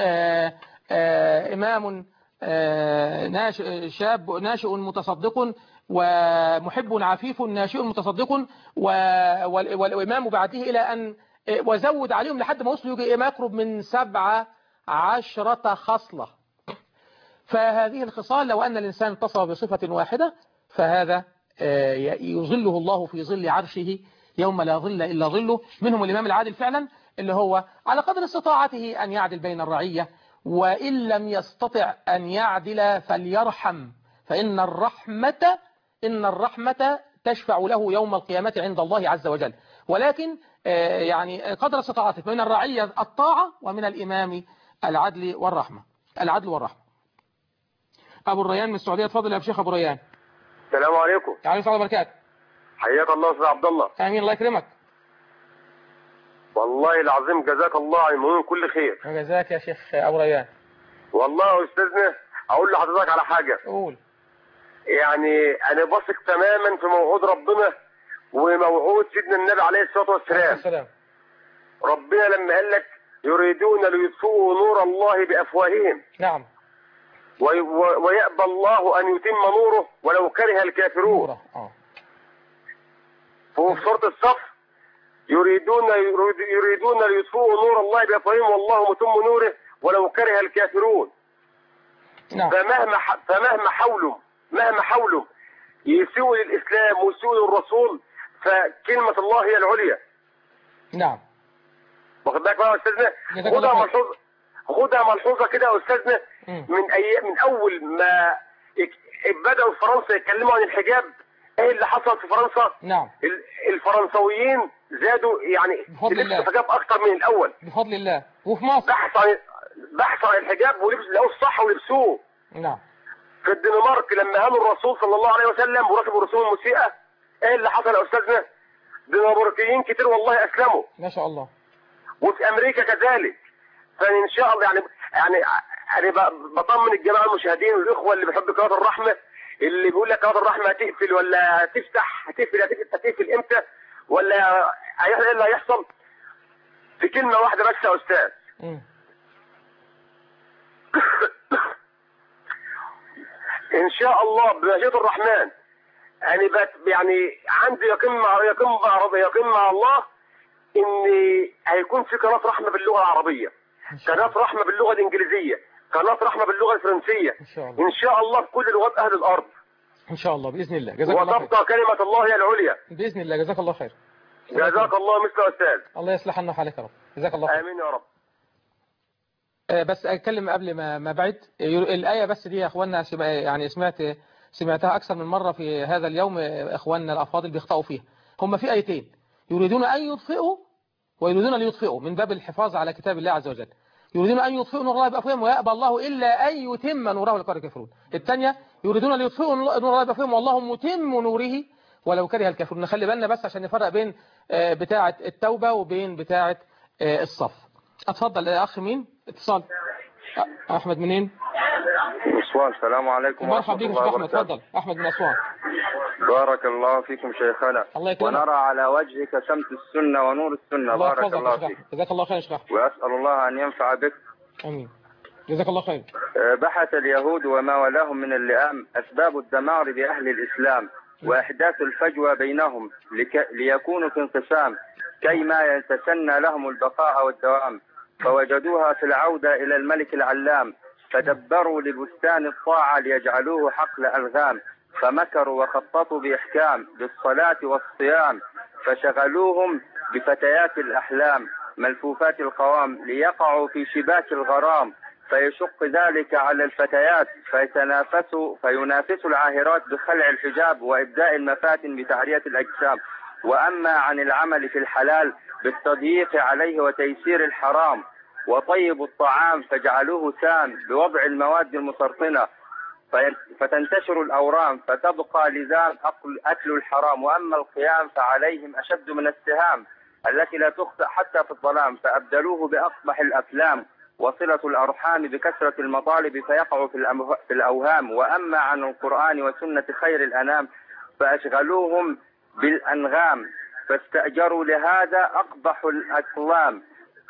إمام ناشئ شاب ناشئ متصدق ومحب عفيف ناشئ متصدق والإمام بعده إلى أن وزود عليهم لحد ما وصلوا يجي ما يقرب من سبعة عشرة خصلة. فهذه الخصال لو أن الإنسان اتصف بصفة واحدة فهذا يظله الله في ظل عرشه يوم لا ظل إلا ظله. منهم الإمام العادل فعلا اللي هو على قدر استطاعته أن يعدل بين الرعية وإن لم يستطع أن يعدل فليرحم فإن الرحمة إن الرحمة تشفع له يوم القيامة عند الله عز وجل. ولكن يعني قدر استطاعته من الرعية الطاعة ومن الإمام العدل والرحمة العدل والرحمة. أبو الريان من السعودية اتفضل يا شيخ أبو الريان. السلام عليكم. عليكم السلام وبركاته. حياك الله أستاذ عبد الله. آمين الله يكرمك. والله العظيم جزاك الله عن المؤمنين كل خير. وجزاك يا شيخ أبو ريان. والله يا أستاذنا أقول لحضرتك على حاجة. قول. يعني أنا بثق تماما في موعود ربنا وموعود سيدنا النبي عليه الصلاة والسلام. السلام. ربنا لما قال لك يريدون ليطفئوا نور الله بأفواههم. نعم. ويأبى الله أن يتم نوره ولو كره الكافرون. اه. وفي سورة الصف يريدون يريدون ليطفئوا نور الله بأفواههم والله متم نوره ولو كره الكافرون. نعم. فمهما فمهما حاولوا مهما حاولوا يسيئوا للإسلام ويسيئوا للرسول فكلمة الله هي العليا. نعم. واخد بالك بقى يا أستاذنا؟ خدها ملحوظة خدها ملحوظة كده يا أستاذنا. من أي من أول ما بدأوا فرنسا يتكلموا عن الحجاب ايه اللي حصل في فرنسا؟ نعم. الفرنسويين زادوا يعني لبسوا الحجاب اكتر من الاول بفضل الله. وفي مصر بحث عن بحث عن الحجاب ولبس لقوه الصح ولبسوه. نعم. في الدنمارك لما قالوا الرسول صلى الله عليه وسلم وركبوا رسوم الموسيقى ايه اللي حصل يا استاذنا؟ دنماركيين كتير والله اسلموا. ما شاء الله. وفي امريكا كذلك. فان شاء الله يعني يعني انا بطمن الجماعه المشاهدين والاخوه اللي بيحبوا قناه الرحمه اللي بيقول لك قناه الرحمه هتقفل ولا هتفتح هتقفل هتقفل هتقفل امتى ولا هيحصل ايه اللي هيحصل؟ في كلمه واحده بس يا استاذ. ان شاء الله بمشيئه الرحمن انا بت يعني عندي يقين مع يقين مع يقين مع الله ان هيكون في قناه رحمه باللغه العربيه. قناه رحمه باللغه الانجليزيه، قناه رحمه باللغه الفرنسيه، ان شاء الله ان شاء الله في كل لغات اهل الارض ان شاء الله باذن الله. جزاك الله خير. وتبقى كلمه الله هي العليا باذن الله. جزاك الله خير. جزاك الله مثل استاذ. الله يصلح لنا حالك يا رب. جزاك الله خير. امين يا رب. بس اتكلم قبل ما ما بعد الايه بس دي يا اخواننا، يعني سمعت سمعتها اكثر من مره في هذا اليوم، اخواننا الافاضل بيخطئوا فيها. هم في ايتين يريدون ان يطفئوا ويريدون ان يطفئوا من باب الحفاظ على كتاب الله عز وجل. يريدون ان يطفئوا نور الله بافواههم ويأبى الله الا ان يتم نوره ولو كره الكافرون. الثانيه يريدون ان يطفئوا نور الله بافواههم والله متم نوره ولو كره الكافرون. نخلي بالنا بس عشان نفرق بين بتاعه التوبه وبين بتاعه الصف. اتفضل يا اخ. مين اتصال؟ احمد منين؟ أسوان. السلام عليكم ورحمة الله وبركاته. احمد اتفضل. احمد من أسوان. بارك الله فيكم شيخنا. الله يكرمك. ونرى على وجهك سمت السنة ونور السنة. الله بارك الله فيك. جزاك الله خير يا شيخ. وأسأل الله أن ينفع بك. امين. جزاك الله خير. بحث اليهود وما ولاهم من اللئام أسباب الدمار بأهل الإسلام وإحداث الفجوة بينهم لك... ليكونوا في انقسام كيما يتسنى لهم البقاء والدوام، فوجدوها في العودة إلى الملك العلام، فدبروا لبستان الطاعة ليجعلوه حقل ألغام، فمكروا وخططوا بإحكام بالصلاة والصيام، فشغلوهم بفتيات الأحلام ملفوفات القوام ليقعوا في شباك الغرام، فيشق ذلك على الفتيات فيتنافسوا فينافسوا العاهرات بخلع الحجاب وإبداء المفاتن بتعرية الأجسام. وأما عن العمل في الحلال بالتضييق عليه وتيسير الحرام وطيب الطعام فجعلوه سام بوضع المواد المسرطنة فتنتشر الأورام فتبقى لزام أكل الحرام. وأما القيام فعليهم أشد من السهام التي لا تخطئ حتى في الظلام، فأبدلوه بأقبح الأفلام وصلة الأرحام بكثرة المطالب فيقع في الأوهام. وأما عن القرآن وسنة خير الأنام فأشغلوهم بالأنغام فاستأجروا لهذا أقبح الأقلام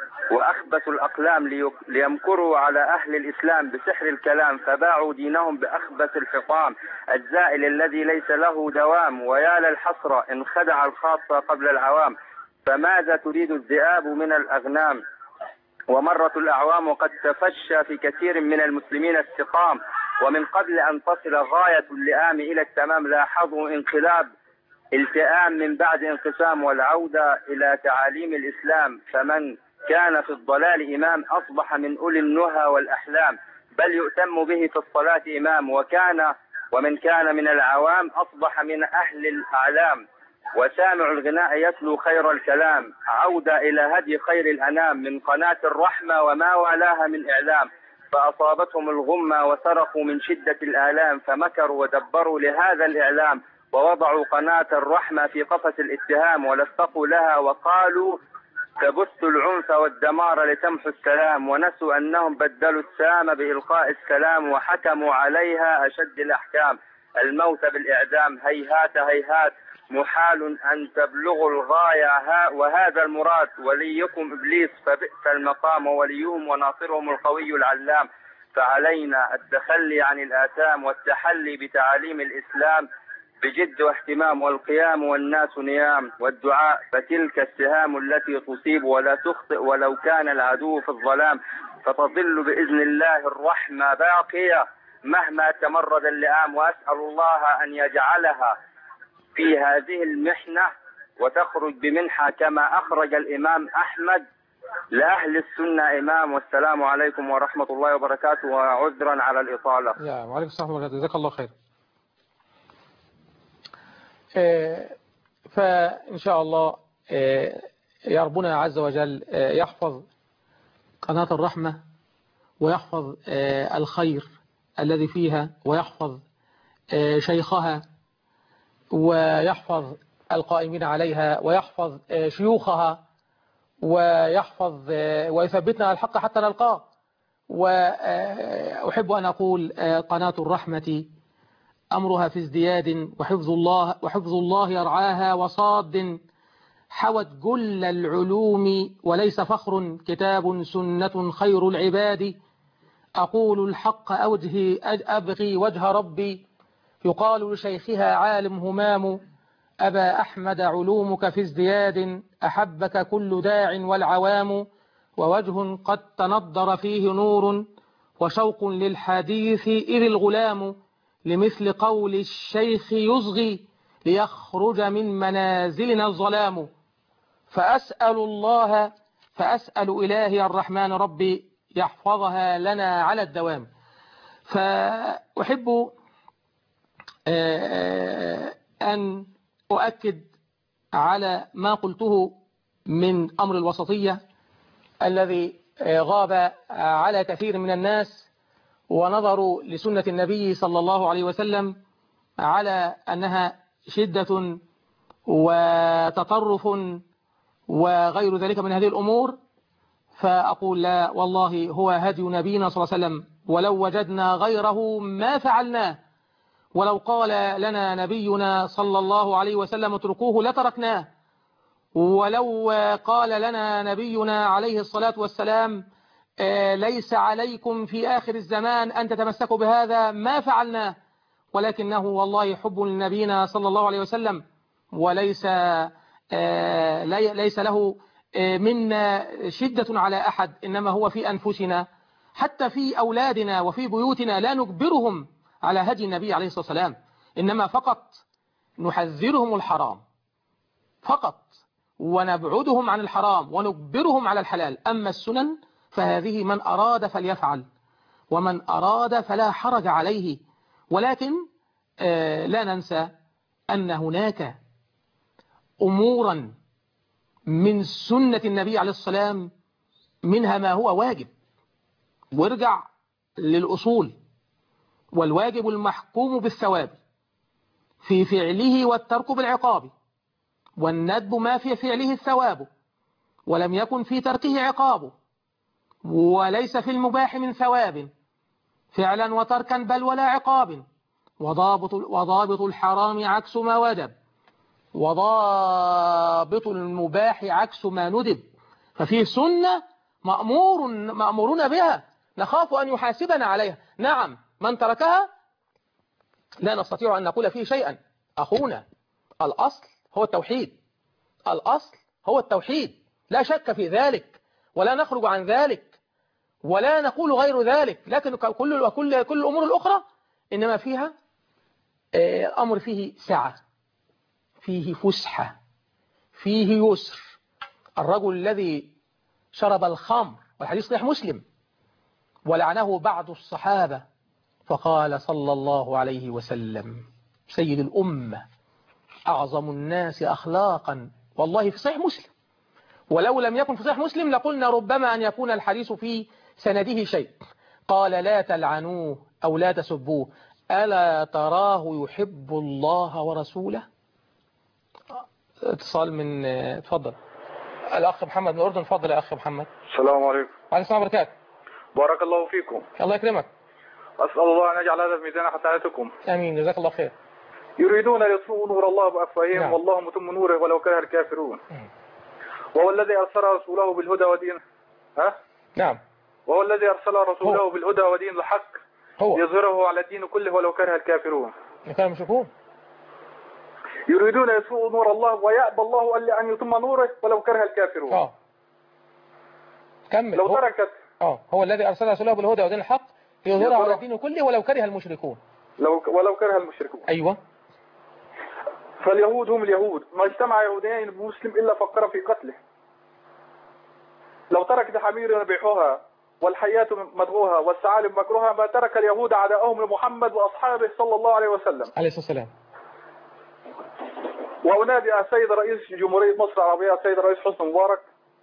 وأخبث الأقلام ليمكروا على أهل الإسلام بسحر الكلام، فباعوا دينهم بأخبث الحطام الزائل الذي ليس له دوام. ويا للحسرة إن خدع الخاصة قبل العوام، فماذا تريد الذئاب من الأغنام؟ ومرت الأعوام وقد تفشى في كثير من المسلمين السقام، ومن قبل أن تصل غاية اللئام إلى التمام لاحظوا انقلاب التئام من بعد انقسام والعودة إلى تعاليم الإسلام. فمن كان في الضلال إمام أصبح من أولي النهى والأحلام، بل يؤتم به في الصلاة إمام. وكان ومن كان من العوام أصبح من أهل الأعلام، وسامع الغناء يتلو خير الكلام. عودة إلى هدي خير الأنام من قناة الرحمة وما والاها من إعلام، فأصابتهم الغمة وصرخوا من شدة الآلام، فمكروا ودبروا لهذا الإعلام ووضعوا قناة الرحمة في قفص الاتهام ولصقوا لها وقالوا تبث العنف والدمار لتمحو السلام، ونسوا أنهم بدلوا السام بإلقاء السلام وحكموا عليها أشد الأحكام. الموت بالإعدام هيهات هيهات محال أن تبلغوا الغاية وهذا المراد، وليكم إبليس فبئس المقام ووليهم وناصرهم القوي العلام. فعلينا التخلي عن الآثام والتحلي بتعاليم الإسلام بجد واهتمام، والقيام والناس نيام، والدعاء فتلك السهام التي تصيب ولا تخطئ ولو كان العدو في الظلام، فتظل بإذن الله الرحمة باقية مهما تمرد اللئام. وأسأل الله أن يجعلها في هذه المحنة وتخرج بمنحة كما أخرج الإمام أحمد لأهل السنة إمام. والسلام عليكم ورحمة الله وبركاته، وعذرا على الإطالة. يا وعليكم السلام ورحمة الله. جزاك الله خير. فإن شاء الله يا ربنا عز وجل يحفظ قناة الرحمة ويحفظ الخير الذي فيها ويحفظ شيخها ويحفظ القائمين عليها ويحفظ شيوخها ويحفظ ويثبتنا على الحق حتى نلقاه. وأحب أن أقول قناة الرحمة أمرها في ازدياد، وحفظ الله وحفظ الله يرعاها وصاد، حوت جل العلوم وليس فخر، كتاب سنة خير العباد. أقول الحق أوجهي أبغي وجه ربي، يقال لشيخها عالم همام. أبا أحمد علومك في ازدياد، أحبك كل داع والعوام. ووجه قد تنضر فيه نور وشوق للحديث إذ الغلام لمثل قول الشيخ يصغي ليخرج من منازلنا الظلام فأسأل الله فأسأل إلهي الرحمن ربي يحفظها لنا على الدوام. فأحب أن أؤكد على ما قلته من أمر الوسطية الذي غاب على كثير من الناس ونظروا لسنة النبي صلى الله عليه وسلم على أنها شدة وتطرف وغير ذلك من هذه الأمور. فأقول لا والله هو هدي نبينا صلى الله عليه وسلم ولو وجدنا غيره ما فعلناه ولو قال لنا نبينا صلى الله عليه وسلم اتركوه لتركناه ولو قال لنا نبينا عليه الصلاة والسلام ليس عليكم في آخر الزمان أن تتمسكوا بهذا ما فعلناه ولكنه والله حب لنبينا صلى الله عليه وسلم وليس ليس له منا شدة على أحد إنما هو في أنفسنا حتى في أولادنا وفي بيوتنا لا نجبرهم على هدي النبي عليه الصلاة والسلام إنما فقط نحذرهم الحرام فقط ونبعدهم عن الحرام ونجبرهم على الحلال. أما السنن فهذه من أراد فليفعل ومن أراد فلا حرج عليه. ولكن لا ننسى أن هناك أمورا من سنة النبي عليه الصلاة والسلام منها ما هو واجب وارجع للأصول والواجب المحكوم بالثواب في فعله والترك بالعقاب والندب ما في فعله الثواب ولم يكن في تركه عقاب وليس في المباح من ثواب فعلا وتركا بل ولا عقاب وضابط, وضابط الحرام عكس ما وجب وضابط المباح عكس ما ندب. ففي سنة مأمور مأمورون بها نخاف أن يحاسبنا عليها. نعم من تركها لا نستطيع أن نقول فيه شيئا أخونا الأصل هو التوحيد الأصل هو التوحيد لا شك في ذلك ولا نخرج عن ذلك ولا نقول غير ذلك. لكن كل وكل كل الأمور الأخرى إنما فيها أمر فيه سعة فيه فسحة فيه يسر. الرجل الذي شرب الخمر والحديث صحيح مسلم ولعنه بعض الصحابة فقال صلى الله عليه وسلم سيد الأمة أعظم الناس أخلاقا والله في صحيح مسلم ولو لم يكن في صحيح مسلم لقلنا ربما أن يكون الحديث في سنده شيء. قال لا تلعنوه أو لا تسبوه ألا تراه يحب الله ورسوله. اتصال من اتفضل الأخ محمد من الأردن. اتفضل يا أخ محمد. السلام عليكم. وعليكم السلام وبركاته. بارك الله فيكم. الله يكرمك. أسأل الله أن يجعل هذا في ميزان حسناتكم. آمين جزاك الله خير. يريدون ليطفئوا نور الله بأفواههم نعم. والله متم نوره ولو كره الكافرون. وهو الذي أرسل رسوله بالهدى ودين ها؟ نعم. وهو الذي أرسل رسوله هو. بالهدى ودين الحق هو يظهره على الدين كله ولو كره الكافرون. كانوا مشركون. يريدون يطفئوا نور الله ويأبى الله إلا أن يتم نوره ولو كره الكافرون. اه كمل. لو هو. تركت اه هو الذي أرسل رسوله بالهدى ودين الحق يظهره على الدين كله ولو كره المشركون. لو ولو كره المشركون. أيوة. فاليهود هم اليهود ما اجتمع يهوديين بمسلم إلا فكر في قتله. لو تركت حمير يبيحها والحياة مدغوها والثعالب مكروها ما ترك اليهود عداءهم لمحمد وأصحابه صلى الله عليه وسلم عليه الصلاة والسلام. وأنادي السيد رئيس جمهورية مصر العربية السيد الرئيس حسني مبارك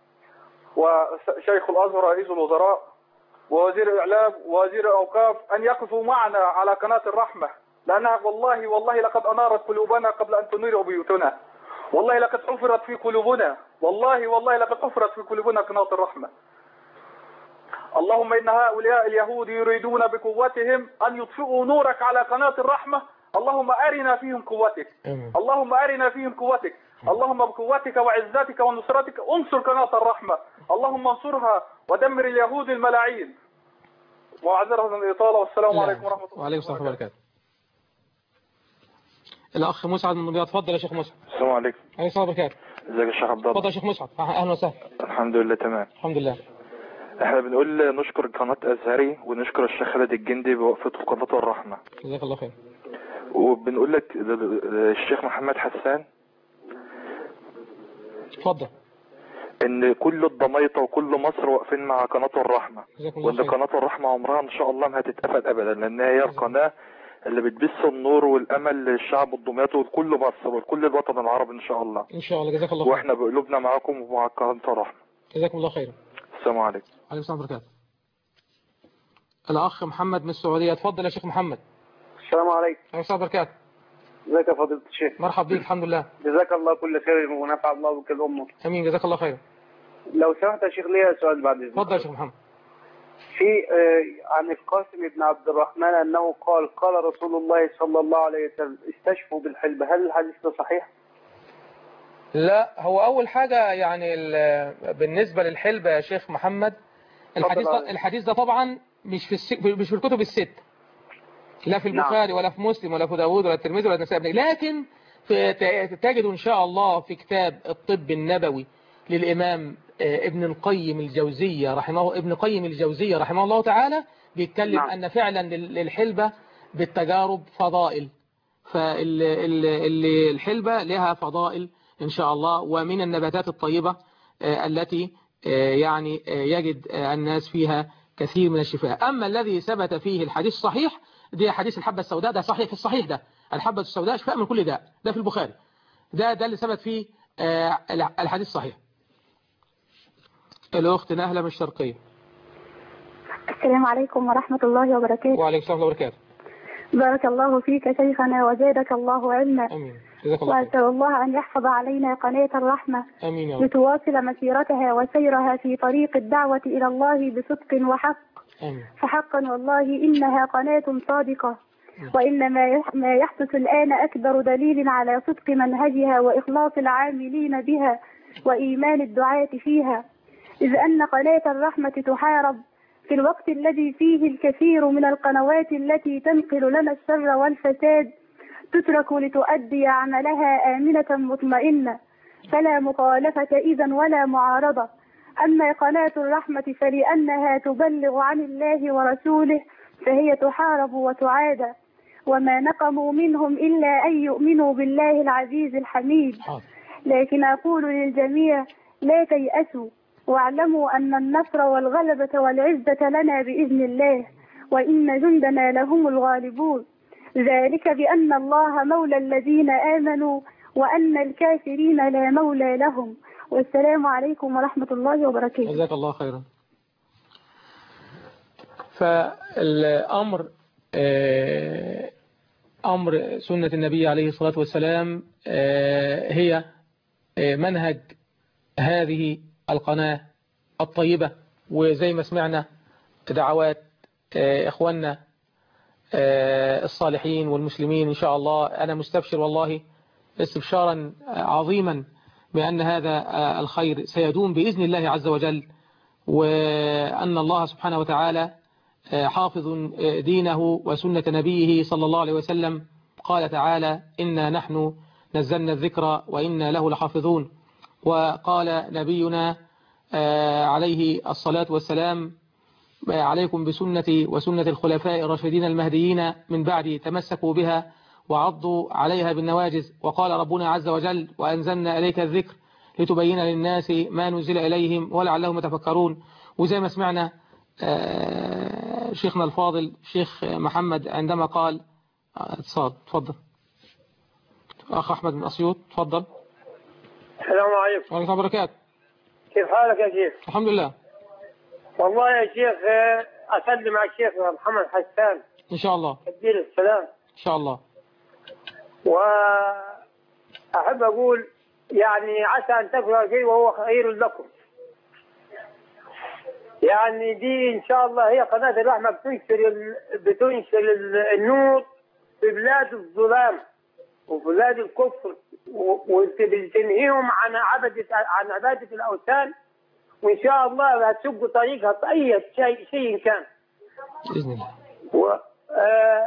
وشيخ الأزهر رئيس الوزراء ووزير الإعلام ووزير الأوقاف أن يقفوا معنا على قناة الرحمة لأنها والله والله لقد أنارت قلوبنا قبل أن تنير بيوتنا والله لقد حفرت في قلوبنا والله والله لقد حفرت في قلوبنا قناة الرحمة. اللهم إن هؤلاء اليهود يريدون بقوتهم أن يطفئوا نورك على قناة الرحمة اللهم أرنا فيهم قوتك اللهم أرنا فيهم قوتك اللهم بقوتك وعزتك ونصرتك انصر قناة الرحمة اللهم انصرها ودمر اليهود الملاعين. وعذرهم الإطالة والسلام عليكم ورحمة الله وعليكم السلام وبركاته. الأخ مسعد من دمياط. اتفضل يا شيخ مسعد. السلام عليكم. عليكم السلام وبركاته. ازيك يا شيخ عبد الله؟ اتفضل يا شيخ مسعد. أهلا وسهلا. الحمد لله تمام. الحمد لله. احنا بنقول نشكر قناة أزهري ونشكر الشيخ خالد الجندي بوقفته في قناة الرحمة. جزاك الله خير. وبنقول لك الشيخ محمد حسان اتفضل ان كل الضميطة وكل مصر واقفين مع قناة الرحمة، وان قناة الرحمة عمرها ان شاء الله ما هتتقفل ابدا، لان هي القناة اللي بتبث النور والامل للشعب الدمياطي ولكل مصر ولكل الوطن العربي ان شاء الله. ان شاء الله. جزاك الله خير. واحنا بقلوبنا معاكم ومع قناة الرحمة. جزاكم الله خير. السلام عليكم. عليكم السلام ورحمة الله. الاخ محمد من السعودية، اتفضل يا شيخ محمد. السلام عليكم. عليكم السلام وبركاته. ازيك يا فضيلة الشيخ؟ مرحبا بيك. الحمد لله. جزاك الله كل خير ونفع الله بك الأمة. امين. جزاك الله خير. لو سمحت يا شيخ ليا سؤال بعد اذنك. اتفضل يا شيخ محمد. في آه عن القاسم بن عبد الرحمن انه قال قال رسول الله صلى الله عليه وسلم استشفوا بالحلبة، هل الحديث ده صحيح؟ لا، هو اول حاجة يعني بالنسبة للحلبة يا شيخ محمد، الحديث ده الحديث ده طبعا مش في الس... مش في الكتب الست، لا في البخاري ولا في مسلم ولا في داوود ولا الترمذي ولا النسائي، لكن تجد ان شاء الله في كتاب الطب النبوي للامام ابن القيم الجوزية رحمه ابن قيم الجوزية رحمه الله تعالى، بيتكلم نعم. أن فعلا للحلبة بالتجارب فضائل، فالحلبة لها فضائل إن شاء الله، ومن النباتات الطيبة التي يعني يجد الناس فيها كثير من الشفاء. أما الذي ثبت فيه الحديث الصحيح دي حديث الحبة السوداء، ده صحيح في الصحيح، ده الحبة السوداء شفاء من كل داء، ده في البخاري، ده ده اللي ثبت فيه الحديث الصحيح. الأخت نهلة من الشرقية. السلام عليكم ورحمة الله وبركاته. وعليكم السلام وبركاته. بارك الله فيك شيخنا وزادك الله علما. أمين. جزاك الله خير. وأسأل الله أن يحفظ علينا قناة الرحمة. أمين يا رب. لتواصل مسيرتها وسيرها في طريق الدعوة إلى الله بصدق وحق. أمين. فحقا والله إنها قناة صادقة، وإن ما يحدث الآن أكبر دليل على صدق منهجها وإخلاص العاملين بها وإيمان الدعاة فيها، إذ أن قناة الرحمة تحارب في الوقت الذي فيه الكثير من القنوات التي تنقل لنا الشر والفساد تترك لتؤدي عملها آمنة مطمئنة، فلا مخالفة إذن ولا معارضة. أما قناة الرحمة فلأنها تبلغ عن الله ورسوله فهي تحارب وتعادى، وما نقموا منهم إلا أن يؤمنوا بالله العزيز الحميد. لكن أقول للجميع لا تيأسوا، واعلموا أن النصر والغلبة والعزة لنا بإذن الله، وإن جندنا لهم الغالبون، ذلك بأن الله مولى الذين آمنوا وأن الكافرين لا مولى لهم. والسلام عليكم ورحمة الله وبركاته. جزاك الله خيرا. فالأمر أمر سنة النبي عليه الصلاة والسلام هي منهج هذه القناة الطيبة، وزي ما سمعنا دعوات إخواننا الصالحين والمسلمين إن شاء الله. أنا مستبشر والله استبشارا عظيما بأن هذا الخير سيدوم بإذن الله عز وجل، وأن الله سبحانه وتعالى حافظ دينه وسنة نبيه صلى الله عليه وسلم. قال تعالى إنا نحن نزلنا الذكر وإنا له لحافظون. وقال نبينا عليه الصلاة والسلام عليكم بسنتي وسنة الخلفاء الراشدين المهديين من بعدي تمسكوا بها وعضوا عليها بالنواجذ. وقال ربنا عز وجل وأنزلنا إليك الذكر لتبين للناس ما نزل إليهم ولعلهم يتفكرون. وزي ما سمعنا شيخنا الفاضل شيخ محمد عندما قال اتصال. تفضل أخ أحمد من أسيوط. تفضل. السلام عليكم. وعليكم البركات. كيف حالك يا شيخ؟ الحمد لله. والله يا شيخ أسلم على الشيخ محمد حسان إن شاء الله. أديله السلام إن شاء الله. وأحب أقول يعني عسى أن تكرهوا شيء وهو خير لكم. يعني دي إن شاء الله هي قناة الرحمة بتنشر ال... بتنشر النور في بلاد الظلام وفي بلاد الكفر، وتنهيهم عن عبادة عن عبادة الأوثان، وإن شاء الله هتسق طريقها في أي شيء شيء كان بإذن الله. و... آه...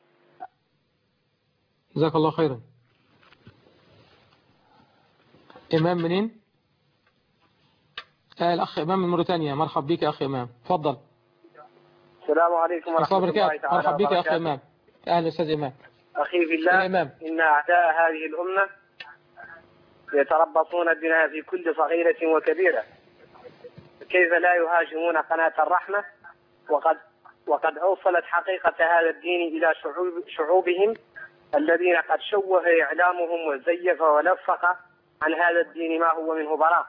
جزاك الله خيرا. إمام منين؟ آه الأخ إمام من موريتانيا. مرحب بك يا أخي إمام، تفضل. السلام عليكم ورحمة الله تعالى. مرحب بك يا أخي إمام. أهلا أستاذ إمام. أخي في الله، إمام. إن أعداء هذه الأمة يتربصون بنا في كل صغيرة وكبيرة، كيف لا يهاجمون قناة الرحمة وقد وقد أوصلت حقيقة هذا الدين إلى شعوب شعوبهم الذين قد شوه إعلامهم وزيف ولفق عن هذا الدين ما هو منه براء.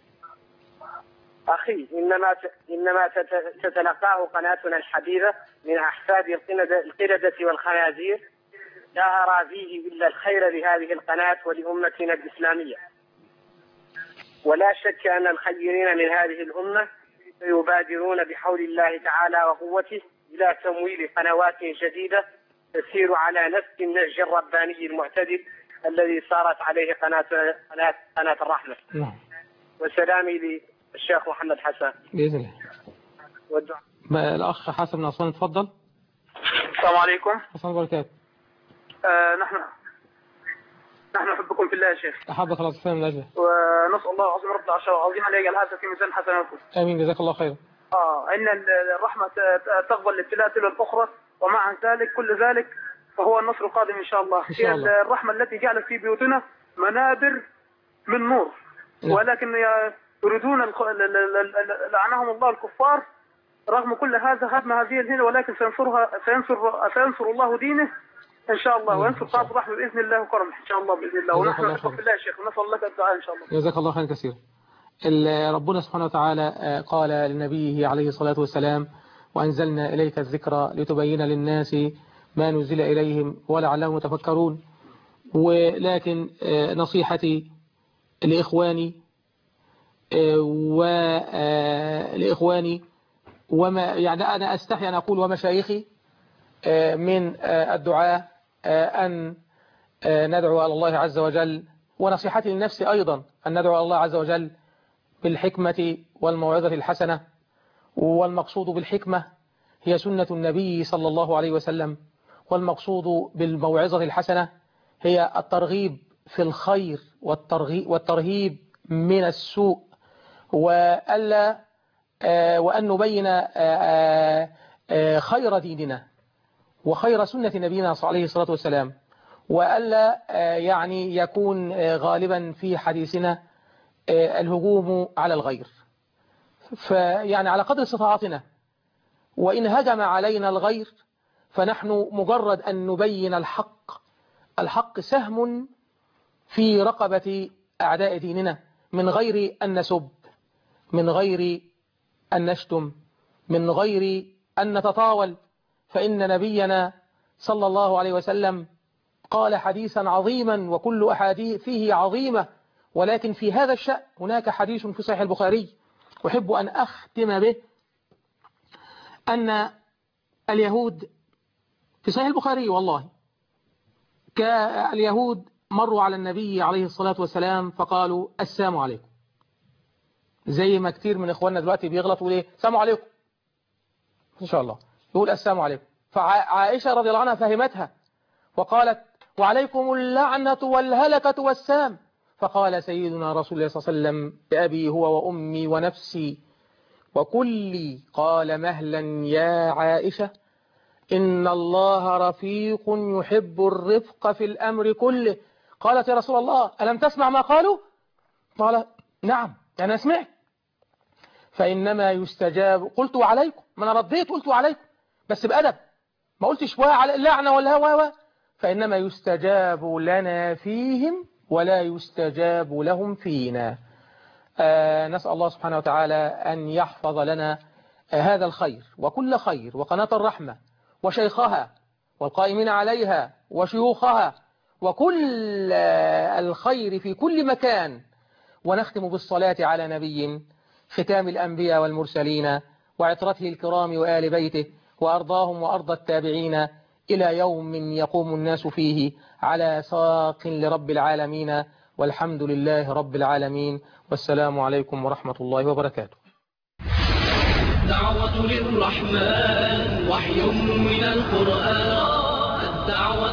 أخي، إنما إنما تتلقاه قناتنا الحبيبة من أحفاد القردة والخنازير، لا أرى فيه إلا الخير لهذه القناة ولأمتنا الإسلامية، ولا شك أن الخيرين من هذه الأمة سيبادرون بحول الله تعالى وقوته إلى تمويل قنوات جديدة تسير على نفس النهج الرباني المعتدل الذي صارت عليه قناة قناة قناة الرحمة. نعم. وسلامي للشيخ محمد حسن. بإذن الله. والدعاء. الأخ حسن بن عصام، تفضل. السلام عليكم. السلام عليكم. آه نحن نحن نحبكم في الله يا شيخ. أحبك الله سبحانه من أجله. ونسأل الله العظيم رب العرش العظيم أن يجعل هذا في ميزان حسناتكم. آمين، جزاك الله خيرا. آه إن الرحمة تقبل الابتلاء تلو الأخرى، ومع ذلك كل ذلك فهو النصر القادم إن شاء الله. إن شاء الله. هي الرحمة التي جعلت في بيوتنا منابر من نور. لا. ولكن يريدون لعنهم الله الكفار رغم كل هذا هدم هذه الدين، ولكن سينصرها سينصر سينصر الله دينه إن شاء الله، وينصر قناة الرحمة بإذن الله وكرمه إن شاء الله بإذن الله. ونحن نحب بالله يا شيخ، ونسأل لك الدعاء إن شاء الله. جزاك الله خيرا كثيرا. ربنا سبحانه وتعالى قال لنبيه عليه الصلاة والسلام: وأنزلنا إليك الذكر لتبين للناس ما نزل إليهم ولعلهم يتفكرون. ولكن نصيحتي لإخواني ولإخواني وما يعني أنا أستحي أن أقول ومشايخي من الدعاء أن ندعو على الله عز وجل، ونصيحتي لنفسي أيضا أن ندعو على الله عز وجل بالحكمة والموعظة الحسنة. والمقصود بالحكمة هي سنة النبي صلى الله عليه وسلم، والمقصود بالموعظة الحسنة هي الترغيب في الخير والترهيب من السوء، وألا وأن نبين خير ديننا وخير سنة نبينا عليه الصلاة والسلام، وألا يعني يكون غالبا في حديثنا الهجوم على الغير. فيعني على قدر استطاعتنا، وإن هجم علينا الغير فنحن مجرد أن نبين الحق. الحق سهم في رقبة أعداء ديننا، من غير أن نسب، من غير أن نشتم، من غير أن نتطاول. فإن نبينا صلى الله عليه وسلم قال حديثا عظيما، وكل أحاديثه عظيمة، ولكن في هذا الشأن هناك حديث في صحيح البخاري أحب أن أختم به، أن اليهود في صحيح البخاري والله كاليهود مروا على النبي عليه الصلاة والسلام فقالوا السلام عليكم، زي ما كتير من إخواننا دلوقتي بيغلطوا ليه السلام عليكم إن شاء الله، يقول السلام عليكم. فعائشة رضي الله عنها فهمتها وقالت وعليكم اللعنة والهلكة والسام. فقال سيدنا رسول الله صلى الله عليه وسلم بأبي هو وأمي ونفسي وكلي، قال مهلا يا عائشة، إن الله رفيق يحب الرفق في الأمر كله. قالت يا رسول الله ألم تسمع ما قالوا؟ قال نعم أنا سمعت. فإنما يستجاب. قلت وعليكم، ما أنا رديت قلت وعليكم بس بأدب، ما قلتش على اللعنة والهوى. فإنما يستجاب لنا فيهم ولا يستجاب لهم فينا. آه نسأل الله سبحانه وتعالى أن يحفظ لنا آه هذا الخير وكل خير، وقناة الرحمة وشيخها والقائمين عليها وشيوخها، وكل آه الخير في كل مكان. ونختم بالصلاة على نبي ختام الأنبياء والمرسلين وعطرته الكرام وآل بيته وأرضاهم وأرض التابعين إلى يوم يقوم الناس فيه على ساق لرب العالمين، والحمد لله رب العالمين، والسلام عليكم ورحمة الله وبركاته. الدعوة للرحمن وحي من القرآن، الدعوة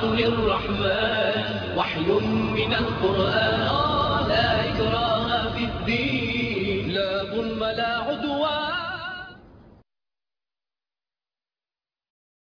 للرحمن وحي من القرآن، لا إكراه في الدين.